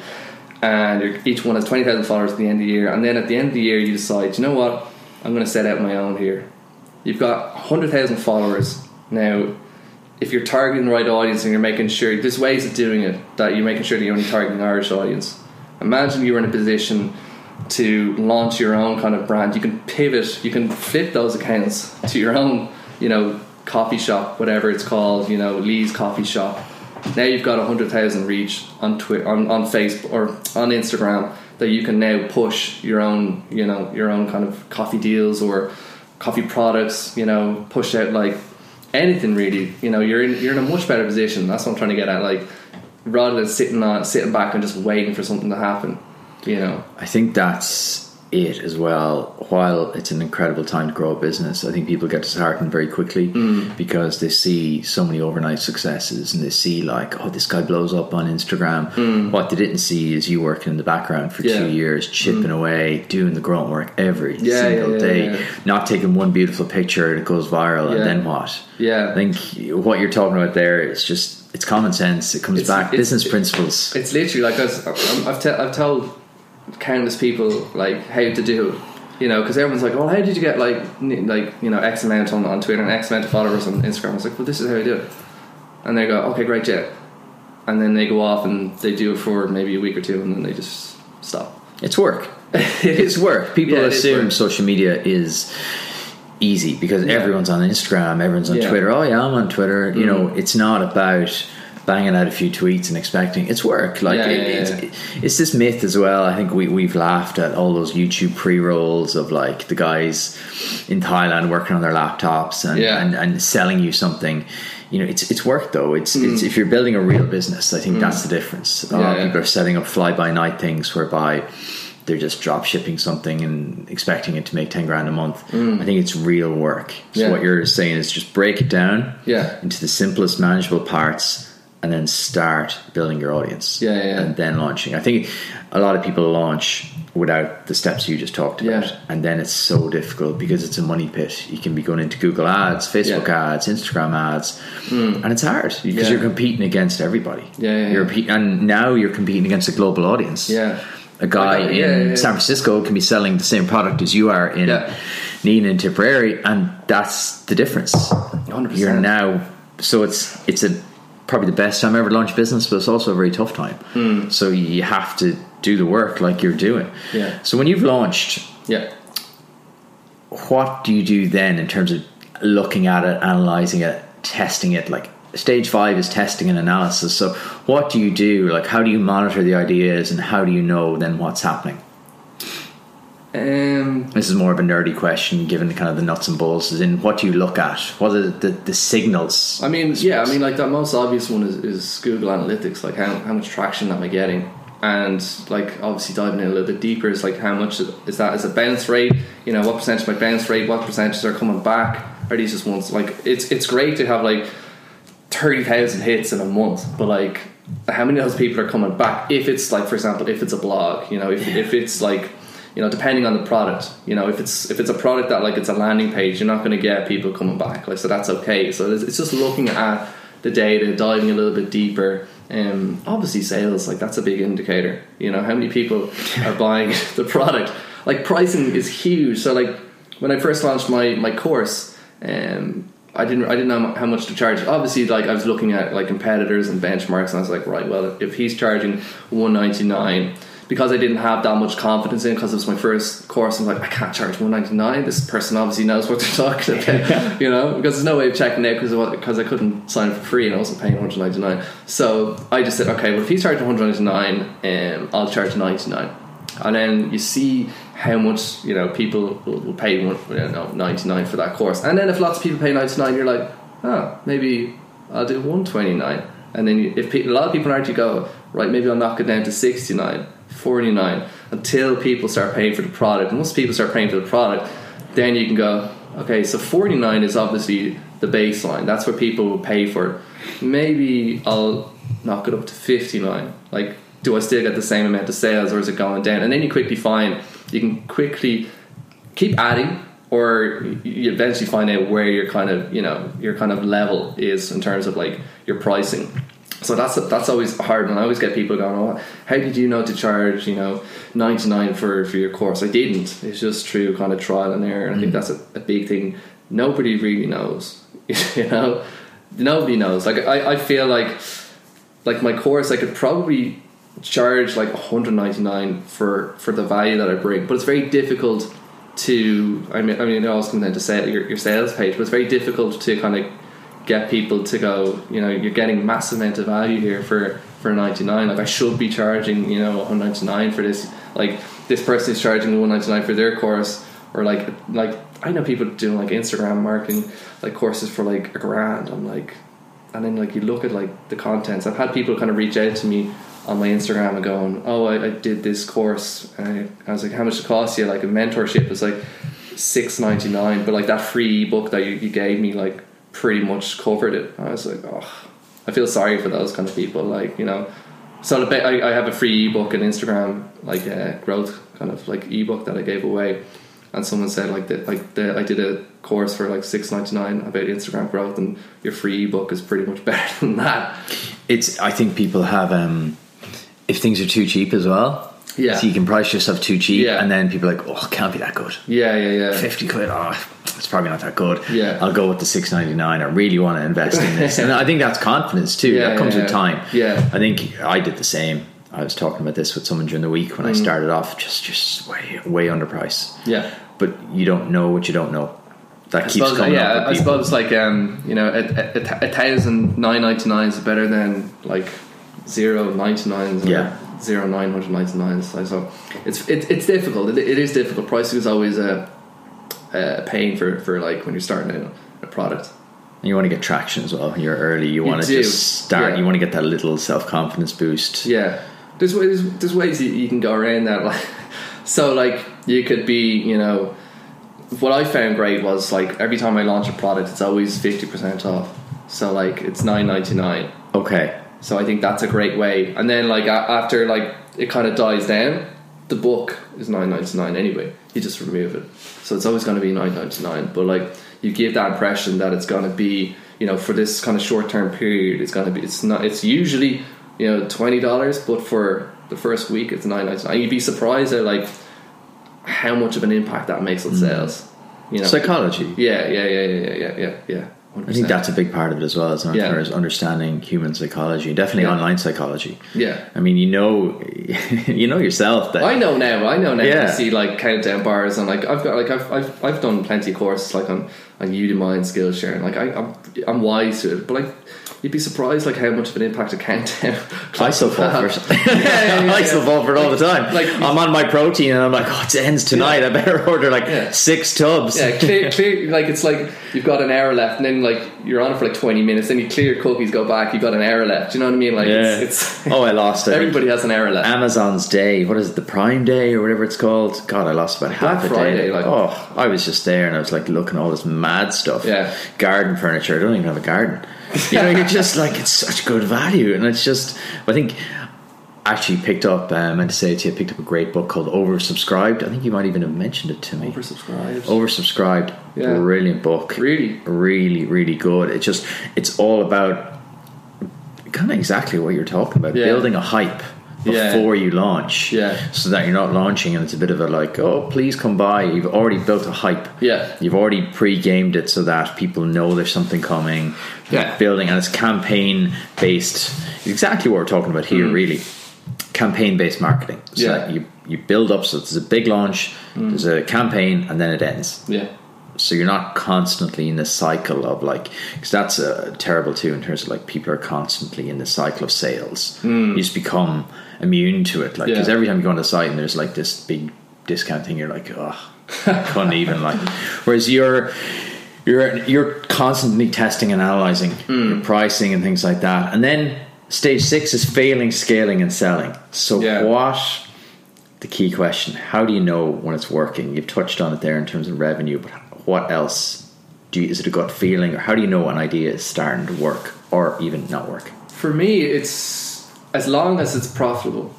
and each one has 20,000 followers at the end of the year. And then at the end of the year you decide, you know what, I'm going to set out my own here. You've got 100,000 followers now. If you're targeting the right audience and you're making sure, there's ways of doing it that you're making sure that you're only targeting the Irish audience. Imagine you were in a position to launch your own kind of brand. You can pivot, you can flip those accounts to your own coffee shop, whatever it's called, Lee's Coffee Shop. Now you've got 100,000 reach on Twitter, on Facebook or on Instagram, that you can now push your own kind of coffee deals or coffee products, push out like anything really. You're in a much better position. That's what I'm trying to get at. Like, rather than sitting back and just waiting for something to happen. I think that's it as well. While it's an incredible time to grow a business, I think people get disheartened very quickly because they see so many overnight successes, and they see like, oh, this guy blows up on Instagram. What they didn't see is you working in the background for 2 years, chipping away, doing the grunt work every single day, not taking one beautiful picture that goes viral and then what? I think what you're talking about there is just, it's common sense. It comes back, business principles. It's literally like, I've told countless people like how to do it, because everyone's like, oh, how did you get like X amount on Twitter and X amount of followers on Instagram? I was like, well, this is how I do it. And they go, okay, great, yeah. And then they go off and they do it for maybe a week or two, and then they just stop. It's work. It's work. People assume social media is easy because everyone's on Instagram, everyone's on Twitter. Oh yeah, I'm on Twitter. It's not about banging out a few tweets and expecting it's work. Like it's this myth as well. I think we've laughed at all those YouTube pre-rolls of like the guys in Thailand working on their laptops and selling you something. It's work though. It's if you're building a real business, I think that's the difference. People are setting up fly-by-night things whereby they're just drop shipping something and expecting it to make 10 grand a month. I think it's real work. So what you're saying is just break it down into the simplest manageable parts, and then start building your audience and then launching. I think a lot of people launch without the steps you just talked about, and then it's so difficult because it's a money pit. You can be going into Google ads, Facebook ads, Instagram ads, and it's hard because you're competing against everybody. And now you're competing against a global audience. A guy in San Francisco can be selling the same product as you are in Neenah and Tipperary, and that's the difference. 100%. You're now, so it's probably the best time ever to launch a business, but it's also a very tough time. So you have to do the work like you're doing. So when you've launched, what do you do then in terms of looking at it, analysing it, testing it? Like stage 5 is testing and analysis. So what do you do? Like, how do you monitor the ideas, and how do you know then what's happening? This is more of a nerdy question, given the kind of the nuts and bolts. Is in what do you look at? What are the signals? I mean, like the most obvious one is Google Analytics. Like how much traction am I getting? And like obviously diving in a little bit deeper is like how much is that as a bounce rate? What percentage of my bounce rate? What percentages are coming back? Are these just ones? Like it's great to have like 30,000 hits in a month, but like how many of those people are coming back? If it's like, for example, if it's a blog, if it's like, depending on the product, if it's a product that like it's a landing page, you're not going to get people coming back. Like, so that's okay. So it's just looking at the data, diving a little bit deeper. Obviously sales, like that's a big indicator. How many people are buying the product. Like pricing is huge. So like when I first launched my course, I didn't know how much to charge. Obviously, like I was looking at like competitors and benchmarks, and I was like, right, well, if he's charging $199, because I didn't have that much confidence in, because it was my first course, I'm like, I can't charge $199. This person obviously knows what they're talking about, because there's no way of checking out because I couldn't sign for free and I wasn't paying $199. So I just said, okay, well, if he's charging $199, I'll charge $99. And then you see how much people will pay 99 for that course. And then if lots of people pay 99, you're like, oh, maybe I'll do 129. And then a lot of people aren't, you go, right, maybe I'll knock it down to 69, 49, until people start paying for the product. And once people start paying for the product, then you can go, okay, so 49 is obviously the baseline. That's what people will pay for. Maybe I'll knock it up to 59. Like, do I still get the same amount of sales, or is it going down? And then you quickly find you can quickly keep adding, or you eventually find out where your kind of level is in terms of like your pricing. So that's always hard, and I always get people going, oh, how did you know to charge 99 for your course? I didn't. It's just through kind of trial and error, and I think that's a big thing. Nobody really knows. Nobody knows. Like I feel like my course, I could probably charge like 199 for the value that I bring, but it's very difficult to, I mean it always comes down to say your sales page, but it's very difficult to kind of get people to go, you're getting massive amount of value here for 99. Like, I should be charging 199 for this. Like, this person is charging 199 for their course, or like I know people doing like Instagram marketing like courses for like $1,000. I'm like, and then like you look at like the contents. I've had people kind of reach out to me on my Instagram and going, oh, I did this course, and I was like, how much does it cost you? Like, a mentorship is like $6.99, but like that free ebook that you gave me like pretty much covered it. I was like, oh, I feel sorry for those kind of people, like, so I have a free ebook and Instagram like growth kind of like ebook that I gave away, and someone said I did a course for like $6.99 about Instagram growth, and your free ebook is pretty much better than that. I think people have if things are too cheap as well. Yeah. So you can price yourself too cheap, and then people are like, oh, it can't be that good. Yeah. 50 quid, it's probably not that good. Yeah. I'll go with the $6.99. I really want to invest in this. And I think that's confidence too. That comes with time. Yeah. I think I did the same. I was talking about this with someone during the week when I started off, just way underpriced. Yeah. But you don't know what you don't know. That keeps coming up. I suppose like $1,999 is better than like $0.99s or $0.999s. So it's difficult. It is difficult. Pricing is always a pain for like when you're starting out a product. And you want to get traction as well. When you're early, you want to just start. You want to get that little self-confidence boost. Yeah, there's ways you can go around that. Like, so like you could be, what I found great was like every time I launch a product, it's always 50% off. So like it's $9.99. Okay. So I think that's a great way. And then like after like it kind of dies down, the book is $9.99 anyway. You just remove it, so it's always going to be $9.99. But like you give that impression that it's going to be, for this kind of short term period, it's going to be. It's usually $20, but for the first week it's $9.99. You'd be surprised at like how much of an impact that makes on sales. Psychology. Yeah. 100%. I think that's a big part of it as well, as entrepreneurs understanding human psychology, definitely online psychology. Yeah, I mean, you know yourself that I know now. Yeah. I see like countdown bars, and like I've done plenty of courses like on Udemy and Skillshare, and like I'm wise to it, but like you'd be surprised like how much of an impact a countdown. I still fall for it. I still fall for it all the time. Like, I'm on my protein and I'm like, oh, it ends tonight. I better order like 6 tubs. Yeah, clear. Like it's like you've got an hour left, and then like you're on it for like 20 minutes, then you clear your cookies, go back, you've got an hour left. Do you know what I mean? Like it's I lost it. Everybody has an hour left. Amazon's day, what is it, the Prime Day or whatever it's called? God, I lost about half a Friday, day. like, I was just there and I was like looking at all this mad stuff. Yeah. Garden furniture. I don't even have a garden. You're just like, it's such good value. And it's just, I think actually picked up, I meant to say it to you, picked up a great book called Oversubscribed. I think you might even have mentioned it to me. Oversubscribed. Yeah. Brilliant book. Really? Really, really good. It's all about kind of exactly what you're talking about. Yeah. Building a hype before you launch, so that you're not launching and it's a bit of a like, oh, please come by. You've already built a hype. You've already pre-gamed it so that people know there's something coming. Building, and it's campaign based. Exactly what we're talking about here, really. Campaign based marketing. So that you build up, so there's a big launch, there's a campaign, and then it ends. So you're not constantly in this cycle of like, because that's terrible too in terms of like people are constantly in the cycle of sales. You just become immune to it, like, because every time you go on the site and there's like this big discount thing, you're like, oh, couldn't even like. Whereas you're constantly testing and analyzing your pricing and things like that. And then stage 6 is failing, scaling, and selling. So what? The key question: how do you know when it's working? You've touched on it there in terms of revenue, but what else? Is it a gut feeling, or how do you know an idea is starting to work or even not work? For me, it's as long as it's profitable,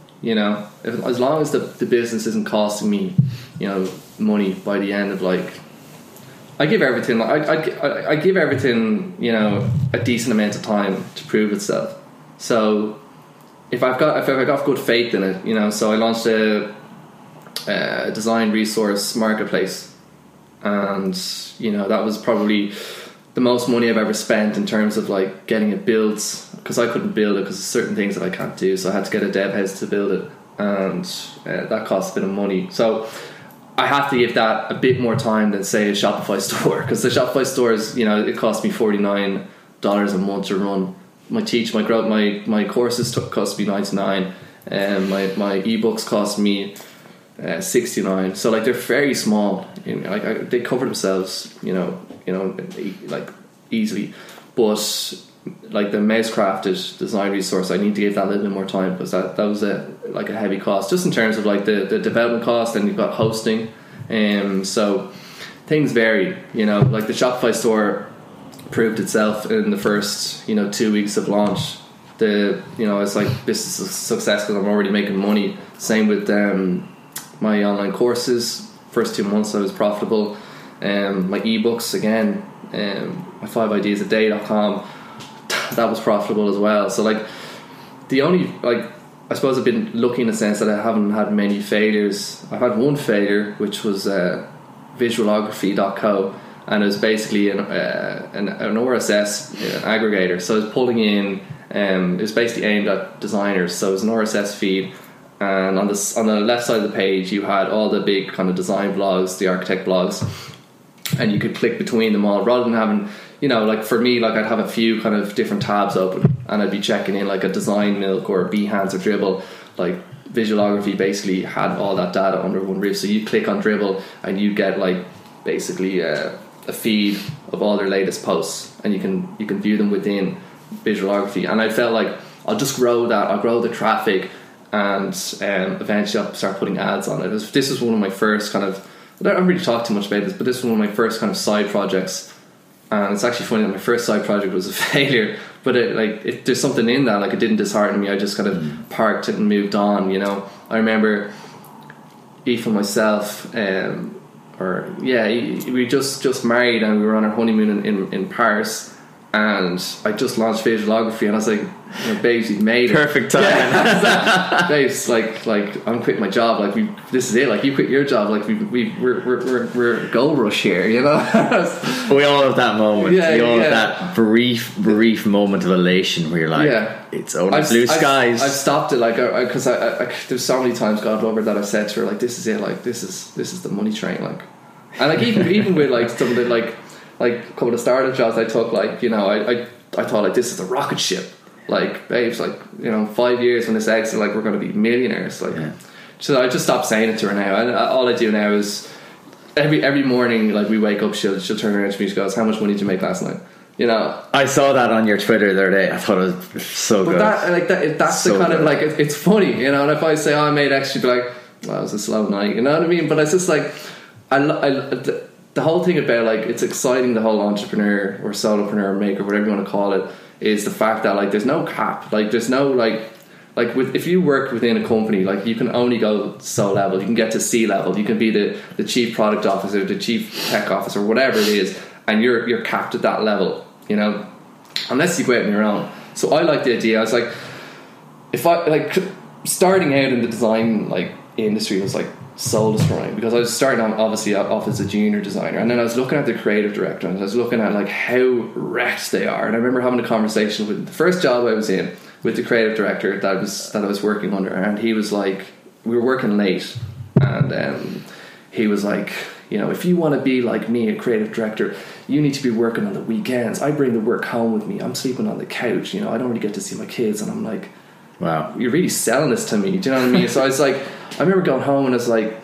as long as the business isn't costing me, money by the end of like, I give everything, I give everything, a decent amount of time to prove itself. So if I've got good faith in it, so I launched a design resource marketplace. And that was probably the most money I've ever spent in terms of like getting it built, because I couldn't build it because there's certain things that I can't do, so I had to get a dev house to build it, and that cost a bit of money. So I have to give that a bit more time than say a Shopify store, because the Shopify store is, it cost me $49 a month to run. My courses cost me $99, and my ebooks cost me $69. So like they're very small, they cover themselves, like easily. But like the Mousecrafted design resource, I need to give that a little bit more time, because that was a heavy cost, just in terms of like the development cost, and you've got hosting, so things vary. Like the Shopify store proved itself in the first 2 weeks of launch. It's like, this is successful, I'm already making money. Same with my online courses, first 2 months I was profitable. My ebooks, again, my 5ideasaday.com, that was profitable as well. So like the only, like, I suppose I've been lucky in the sense that I haven't had many failures. I've had one failure, which was visualography.co, and it was basically an RSS aggregator. So I was pulling in, it was basically aimed at designers, so it was an RSS feed. And on the left side of the page you had all the big kind of design blogs, the architect blogs, and you could click between them all, rather than having, like for me, like I'd have a few kind of different tabs open, and I'd be checking in like a Design Milk or a Behance or Dribbble. Like Visualography basically had all that data under one roof, so you click on Dribbble and you get like basically a feed of all their latest posts, and you can view them within Visualography. And I felt like I'll just grow that, I'll grow the traffic, and eventually I'll start putting ads on it. This was one of my first kind of, I don't really talk too much about this, but this was one of my first kind of side projects. And it's actually funny that my first side project was a failure, but there's something in that, like it didn't dishearten me. I just kind of parked it and moved on. I remember Eve and myself, we just married, and we were on our honeymoon in Paris. And I just launched Visualography, and I was like, babes, you've made it. Perfect time. Yeah. Babes, like I'm quitting my job. Like this is it. Like you quit your job. Like we're gold rush here. We all have that moment. We all have that brief moment of elation where you're like, it's only blue skies. I've stopped it, like, because I there's so many times, God love her, that I've said to her, like, this is it. Like this is the money train. Like, and like even with like some of the like a couple of startup jobs I took, like, I thought like, this is the rocket ship, like, babes, like, 5 years when this exit, like, we're going to be millionaires, like. So I just stopped saying it to her now, and all I do now is every morning, like, we wake up, she'll turn around to me, she goes, how much money did you make last night? I saw that on your Twitter the other day. I thought it was so good. But that's so the kind good. Of like, it's funny, and if I say, I made X, she'd be like, well, it was a slow night, you know what I mean? But it's just like, the whole thing about, like, it's exciting, the whole entrepreneur or solopreneur or maker, whatever you want to call it, is the fact that, like, there's no cap. Like, there's no, like if you work within a company, like, you can only go so level. You can get to C level. You can be the chief product officer, the chief tech officer, whatever it is, and you're capped at that level, unless you go out on your own. So I like the idea. I was like, if I, like, starting out in the design, like, industry was, like, soul destroying, because I was starting obviously off as a junior designer, and then I was looking at the creative director, and I was looking at, like, how wrecked they are. And I remember having a conversation with the first job I was in with the creative director that I was working under, and he was like, we were working late, and he was like, if you want to be like me, a creative director, you need to be working on the weekends. I bring the work home with me. I'm sleeping on the couch, I don't really get to see my kids. And I'm like, wow, you're really selling this to me, do you know what I mean? So I was like, I remember going home and I was like,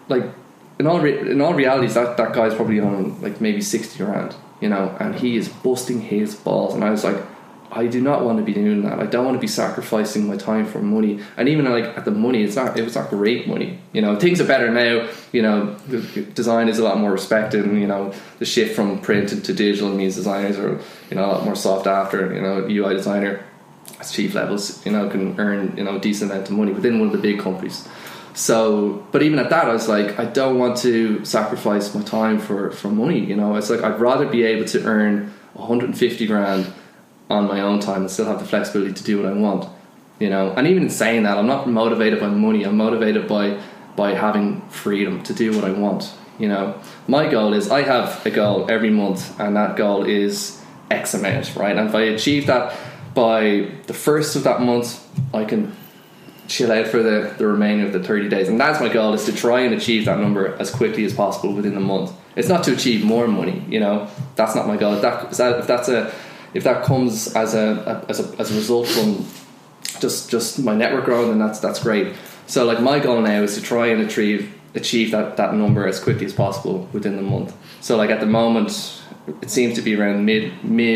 like in all realities, that guy's probably on like maybe 60 grand, you know, and he is busting his balls. And I was like, I do not want to be doing that. I don't want to be sacrificing my time for money. And even like at the money, it was not great money. You know, things are better now. You know, design is a lot more respected, and you know, the shift from print to digital means designers are, you know, a lot more sought after. You know, UI designer at chief levels, you know, can earn, you know, a decent amount of money within one of the big companies. So, but even at that, I was like, I don't want to sacrifice my time for money. You know, it's like I'd rather be able to earn 150 grand on my own time and still have the flexibility to do what I want, you know. And even in saying that, I'm not motivated by money. I'm motivated by having freedom to do what I want, you know. My goal is, I have a goal every month, and that goal is X amount, right? And if I achieve that by the first of that month, I can chill out for the remaining of the 30 days. And that's my goal, is to try and achieve that number as quickly as possible within the month. It's not to achieve more money, you know. That's not my goal. If that comes as a result from just my network growing, then that's great. So like my goal now is to try and achieve that number as quickly as possible within the month. So like at the moment, it seems to be around mid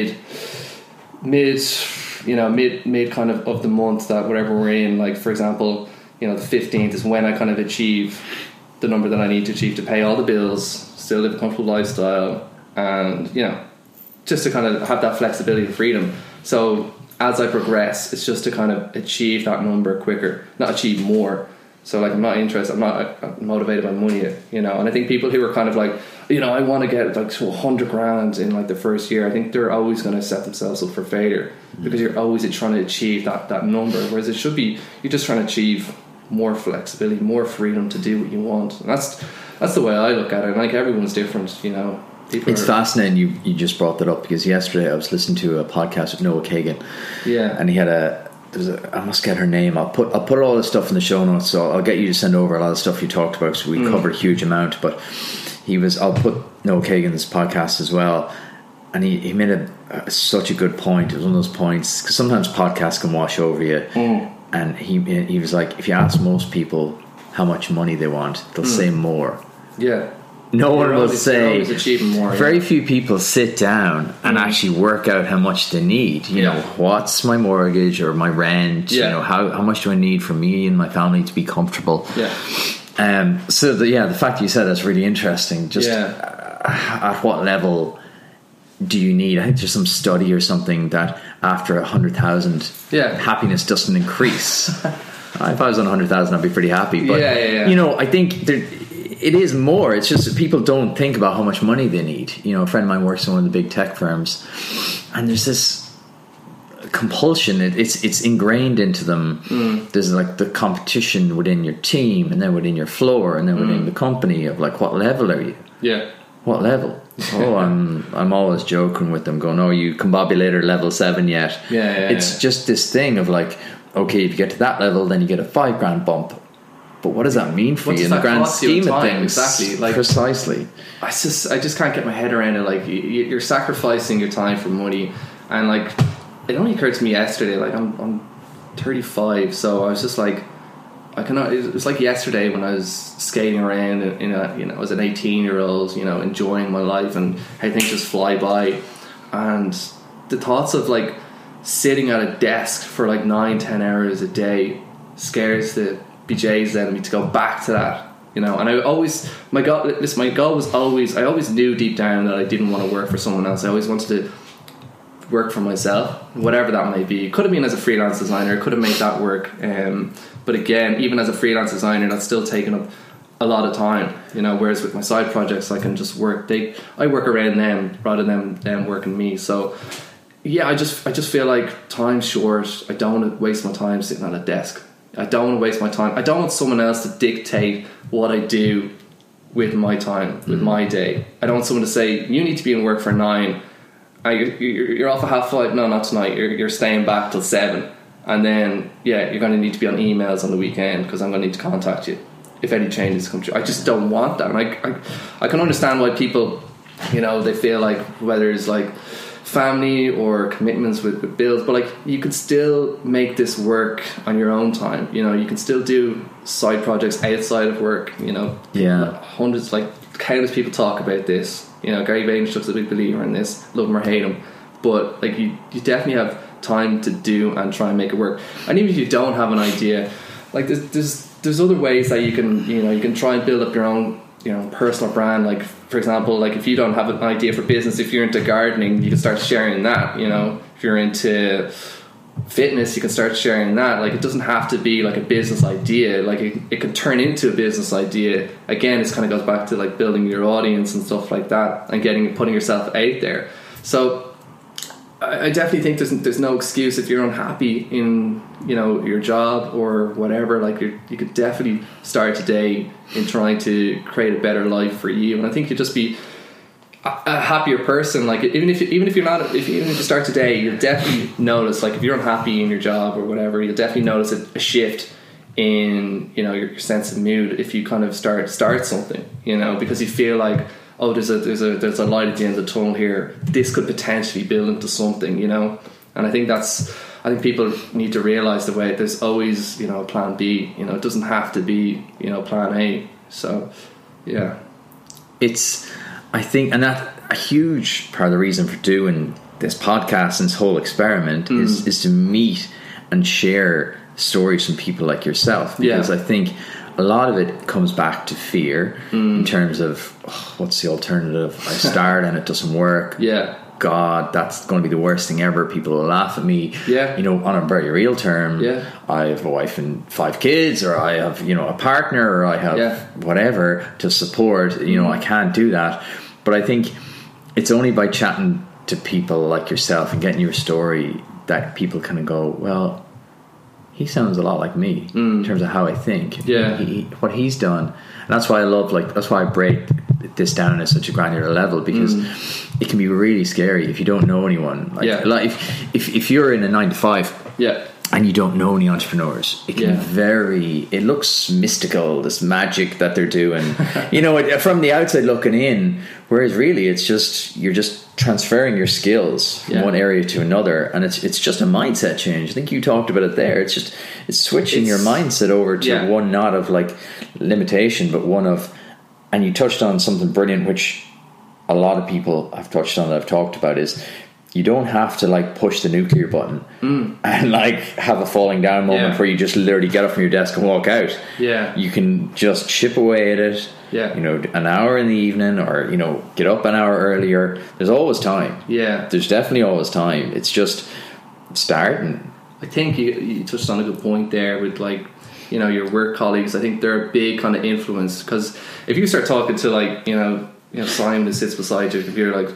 kind of the month, that whatever we're in. Like for example, you know, the 15th is when I kind of achieve the number that I need to achieve to pay all the bills, still live a comfortable lifestyle, and you know, just to kind of have that flexibility and freedom. So as I progress, it's just to kind of achieve that number quicker, not achieve more. So like I'm not motivated by money, you know. And I think people who are kind of like, you know, I want to get like to 100 grand in like the first year, I think they're always going to set themselves up for failure, because you're always trying to achieve that number, whereas it should be you're just trying to achieve more flexibility, more freedom to do what you want. And that's the way I look at it. And like everyone's different, you know. It's fascinating you just brought that up, because yesterday I was listening to a podcast with Noah Kagan, and he had I must get her name. I'll put all the stuff in the show notes, so I'll get you to send over a lot of stuff you talked about, because we covered a huge amount. But I'll put Noah Kagan's podcast as well, and he made such a good point. It was one of those points, because sometimes podcasts can wash over you, and he was like, if you ask most people how much money they want, they'll say more. Yeah. No one will say. Achieving more, very few people sit down and actually work out how much they need. You know, what's my mortgage or my rent? You know, how much do I need for me and my family to be comfortable? So the fact that you said that's really interesting. Just at what level do you need? I think there's some study or something that after 100,000, happiness doesn't increase. If I was on 100,000, I'd be pretty happy. But you know, I think it is more. It's just that people don't think about how much money they need. You know, a friend of mine works in one of the big tech firms, and there's this compulsion. It's ingrained into them. There's like the competition within your team, and then within your floor, and then within the company of like, what level are you? What level? I'm always joking with them, going, "Oh, you combobulator level 7 yet?" It's just this thing of like, okay, if you get to that level, then you get a $5,000 bump. But what does that mean for you in the grand scheme of things? Exactly. Like, precisely. I just can't get my head around it. Like, you're sacrificing your time for money, and like, it only occurred to me yesterday. Like, I'm 35, so I was just like, I cannot. It was like yesterday when I was skating around as an 18-year-old, you know, enjoying my life, and how things just fly by, and the thoughts of like sitting at a desk for like 9-10 hours a day scares the BJ's out of me to go back to that, you know. And my goal was always, I always knew deep down that I didn't want to work for someone else. I always wanted to work for myself, whatever that may be. It could have been as a freelance designer, I could have made that work, but again, even as a freelance designer, that's still taking up a lot of time, you know. Whereas with my side projects, I can just work. I work around them rather than them working me. So yeah, I just feel like time's short. I don't want to waste my time sitting at a desk. I don't want to waste my time. I don't want someone else to dictate what I do with my time, with my day. I don't want someone to say, you need to be in work for 9. You're off at 5:30. No, not tonight. You're staying back till 7. And then, you're going to need to be on emails on the weekend, because I'm going to need to contact you if any changes come through. I just don't want that. And I can understand why people, you know, they feel like, whether it's like family or commitments with bills, but like you could still make this work on your own time. You know, you can still do side projects outside of work. You know, hundreds, like countless people talk about this. You know, Gary Vaynerchuk's a big believer in this, love him or hate him, but like you definitely have time to do and try and make it work. And even if you don't have an idea, like there's other ways that you can try and build up your own, you know, personal brand. Like, for example, like if you don't have an idea for business, if you're into gardening, you can start sharing that. You know, if you're into fitness, you can start sharing that. Like, it doesn't have to be like a business idea. Like it can turn into a business idea. Again, it kind of goes back to like building your audience and stuff like that, and putting yourself out there. So I definitely think there's no excuse if you're unhappy in, you know, your job or whatever. Like you could definitely start today in trying to create a better life for you. And I think you'd just be a happier person. Like even if you start today, you'll definitely notice, like if you're unhappy in your job or whatever, you'll definitely notice a shift in, you know, your sense of mood if you kind of start something, you know, because you feel like, oh, there's a light at the end of the tunnel here. This could potentially build into something, you know. And I think people need to realize the way there's always, you know, a plan B. You know, it doesn't have to be, you know, plan A. So, yeah, I think, and that a huge part of the reason for doing this podcast and this whole experiment is to meet and share stories from people like yourself, because I think a lot of it comes back to fear in terms of what's the alternative? I start and it doesn't work. God, that's going to be the worst thing ever. People will laugh at me. You know, on a very real term, I have a wife and 5 kids, or I have, you know, a partner, or I have whatever to support. You know, I can't do that. But I think it's only by chatting to people like yourself and getting your story that people kind of go, well, he sounds a lot like me in terms of how I think. What he's done. And that's why I love, like, that's why I break this down at such a granular level, because it can be really scary if you don't know anyone. Like if you're in a 9-to-5 and you don't know any entrepreneurs, it can be it looks mystical, this magic that they're doing, you know, from the outside looking in, whereas really it's just, you're just transferring your skills from one area to another, and it's just a mindset change. I think you talked about it there. It's switching your mindset over to one not of like limitation, but one of, and you touched on something brilliant, which a lot of people have touched on that I've talked about, is you don't have to like push the nuclear button and like have a falling down moment where you just literally get up from your desk and walk out. You can just chip away at it. You know, an hour in the evening, or, you know, get up an hour earlier. There's always time. There's definitely always time. It's just starting. I think you touched on a good point there with, like, you know, your work colleagues. I think they're a big kind of influence, because if you start talking to, like, you know Simon that sits beside you, if you're like,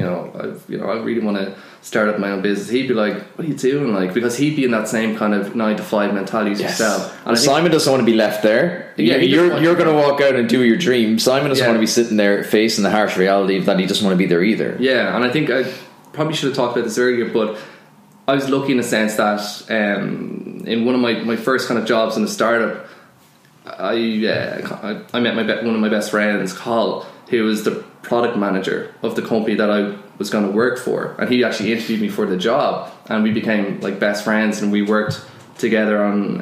I really want to start up my own business, he'd be like, what are you doing? Like, because he'd be in that same kind of 9-to-5 mentality as yourself. And Simon doesn't want to be left there. You're going to walk out and do your dream. Simon doesn't want to be sitting there facing the harsh reality of that he doesn't want to be there either. And I think I probably should have talked about this earlier, but I was lucky in a sense that in one of my first kind of jobs in a startup, I met one of my best friends, Carl, who was the product manager of the company that I was going to work for, and he actually interviewed me for the job, and we became like best friends, and we worked together on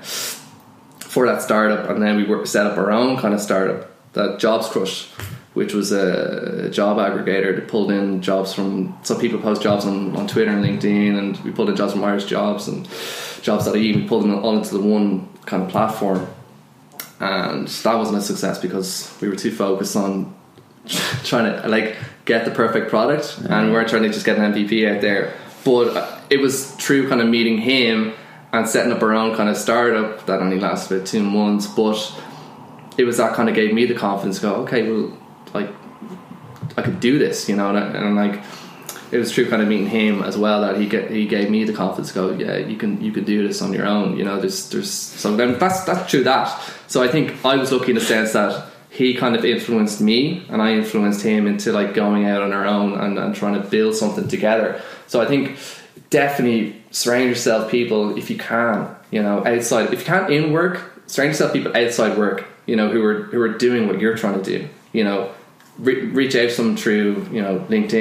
for that startup, and then we set up our own kind of startup, that Jobs Crush, which was a job aggregator that pulled in jobs from, so people post jobs on Twitter and LinkedIn, and we pulled in jobs from Irish Jobs and Jobs.ie. We pulled them all into the one kind of platform, and that wasn't a success because we were too focused on trying to like get the perfect product, and we weren't trying to just get an MVP out there. But it was through kind of meeting him and setting up our own kind of startup that only lasted about 2 months, but it was that kind of gave me the confidence to go, okay, well, like, I could do this, you know. And like, it was through kind of meeting him as well that he gave me the confidence to go, yeah, you can do this on your own, you know. There's so then that's true that. So I think I was lucky in the sense that he kind of influenced me, and I influenced him into like going out on our own and trying to build something together. So I think definitely surround yourself people, if you can, you know, outside. If you can't in work, surround yourself people outside work, you know, who are doing what you're trying to do. You know, reach out to them through, you know, LinkedIn,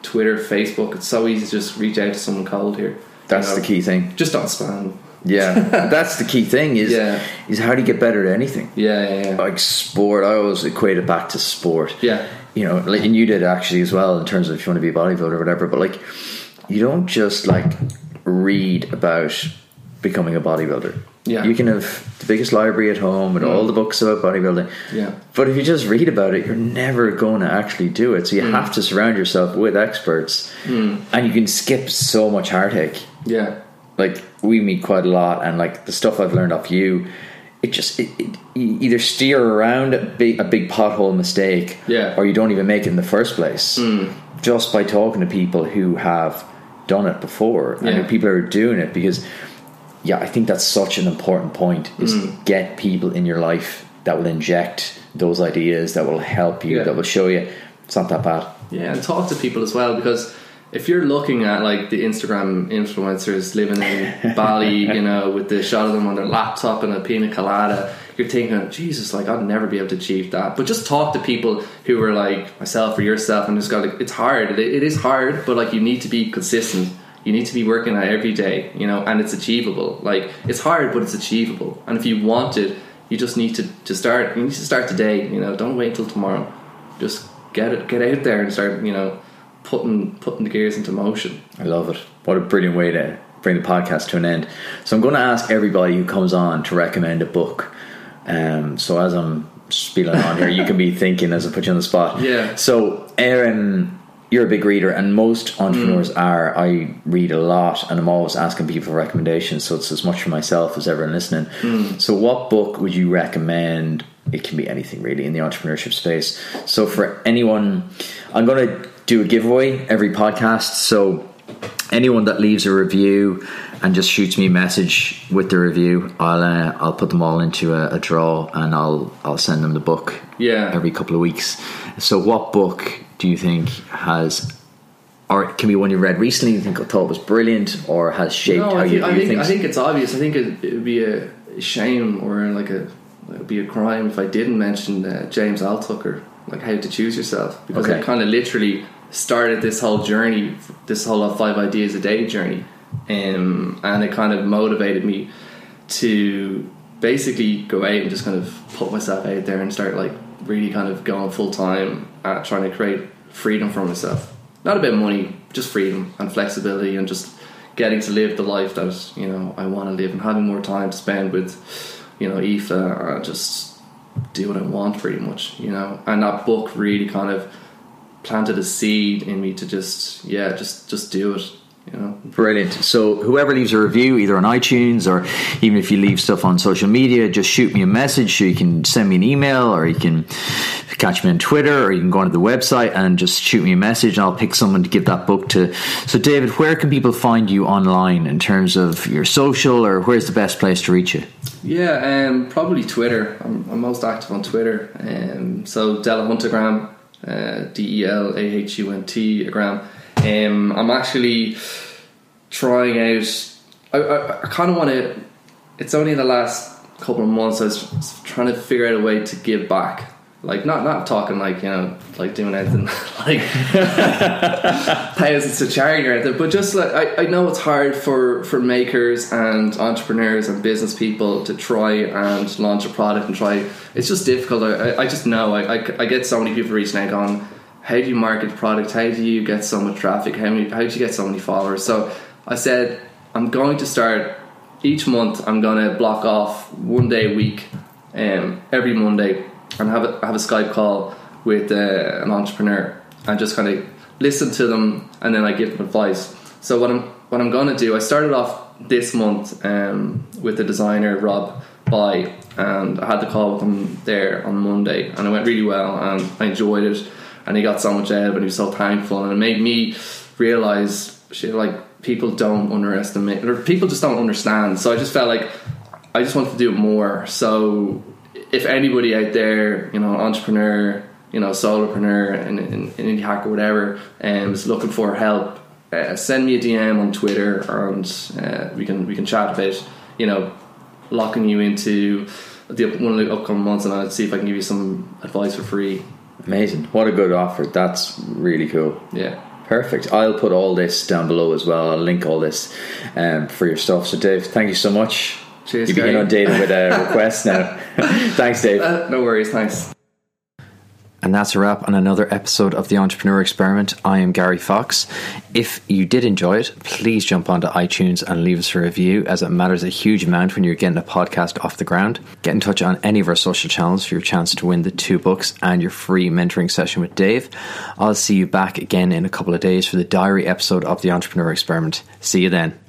Twitter, Facebook. It's so easy to just reach out to someone cold here. That's the key thing. Just don't spam. Yeah, that's the key thing is how do you get better at anything? Yeah. Like sport, I always equate it back to sport. Yeah. You know, like, and you did actually as well in terms of if you want to be a bodybuilder or whatever, but like you don't just like read about becoming a bodybuilder. Yeah. You can have the biggest library at home with all the books about bodybuilding. Yeah. But if you just read about it, you're never going to actually do it. So you have to surround yourself with experts, and you can skip so much heartache. Yeah. Like, we meet quite a lot, and like the stuff I've learned off you, it you either steer around a big pothole mistake, or you don't even make it in the first place, just by talking to people who have done it before and who people are doing it. Because I think that's such an important point, is get people in your life that will inject those ideas, that will help you, that will show you it's not that bad. Yeah, and talk to people as well, because if you're looking at like the Instagram influencers living in Bali, you know, with the shot of them on their laptop and a pina colada, you're thinking, Jesus, like I'd never be able to achieve that. But just talk to people who are like myself or yourself, and just go, like, it's hard. It is hard, but like you need to be consistent. You need to be working at every day, you know, and it's achievable. Like, it's hard, but it's achievable. And if you want it, you just need to start. You need to start today, you know. Don't wait until tomorrow. Just get out there and start, you know, putting the gears into motion. I love it. What a brilliant way to bring the podcast to an end. So I'm going to ask everybody who comes on to recommend a book. So as I'm spieling on here, you can be thinking as I put you on the spot. Yeah. So Aaron, you're a big reader, and most entrepreneurs are. I read a lot, and I'm always asking people for recommendations, so it's as much for myself as everyone listening. So what book would you recommend? It can be anything really in the entrepreneurship space. So for anyone, I'm going to do a giveaway every podcast, so anyone that leaves a review and just shoots me a message with the review, I'll put them all into a draw, and I'll send them the book every couple of weeks. So what book do you think has, or it can be one you read recently you think thought was brilliant, or has shaped how you do things? I think it's obvious. I think it would be a shame, or like it would be a crime if I didn't mention James Altucher, like How to Choose Yourself, because it kind of literally started this whole journey, this whole 5 ideas a day journey, and it kind of motivated me to basically go out and just kind of put myself out there and start like really kind of going full time at trying to create freedom for myself. Not about money, just freedom and flexibility, and just getting to live the life that, you know, I want to live, and having more time to spend with, you know, Aoife, and just do what I want pretty much, you know. And that book really kind of planted a seed in me to just do it, you know. Brilliant. So whoever leaves a review either on iTunes, or even if you leave stuff on social media, just shoot me a message. So you can send me an email, or you can catch me on Twitter, or you can go onto the website and just shoot me a message, and I'll pick someone to give that book to. So David, where can people find you online in terms of your social, or where's the best place to reach you? Yeah, probably Twitter. I'm most active on Twitter. So Delahuntagram, DELAHUNT I'm actually trying out. I kind of want to. It's only in the last couple of months I was trying to figure out a way to give back. Like not talking like, you know, like doing anything like thousands to charity or anything, but just like I know it's hard for makers and entrepreneurs and business people to try and launch a product and try. It's just difficult. I just know I get so many people reaching out going, how do you market the product? How do you get so much traffic? How do you get so many followers? So I said, I'm going to start each month. I'm going to block off one day a week, every Monday, and have a Skype call with an entrepreneur, and just kind of listen to them, and then I give them advice. So what I'm going to do, I started off this month with the designer Rob By, and I had the call with him there on Monday, and it went really well, and I enjoyed it. And he got so much out of it, and he was so thankful, and it made me realise like people don't underestimate, or people just don't understand. So I just felt like I just wanted to do it more. So if anybody out there, you know, entrepreneur, you know, solopreneur, in indie hack or whatever, is looking for help, send me a DM on Twitter, and we can chat about, you know, locking you into one of the upcoming months, and I'll see if I can give you some advice for free. Amazing. What a good offer. That's really cool. Yeah. Perfect. I'll put all this down below as well. I'll link all this for your stuff. So Dave, thank you so much. Cheers. You've been inundated with requests now. Thanks, Dave. No worries, thanks. And that's a wrap on another episode of The Entrepreneur Experiment. I am Gary Fox. If you did enjoy it, please jump onto iTunes and leave us a review, as it matters a huge amount when you're getting a podcast off the ground. Get in touch on any of our social channels for your chance to win the 2 books and your free mentoring session with Dave. I'll see you back again in a couple of days for the diary episode of The Entrepreneur Experiment. See you then.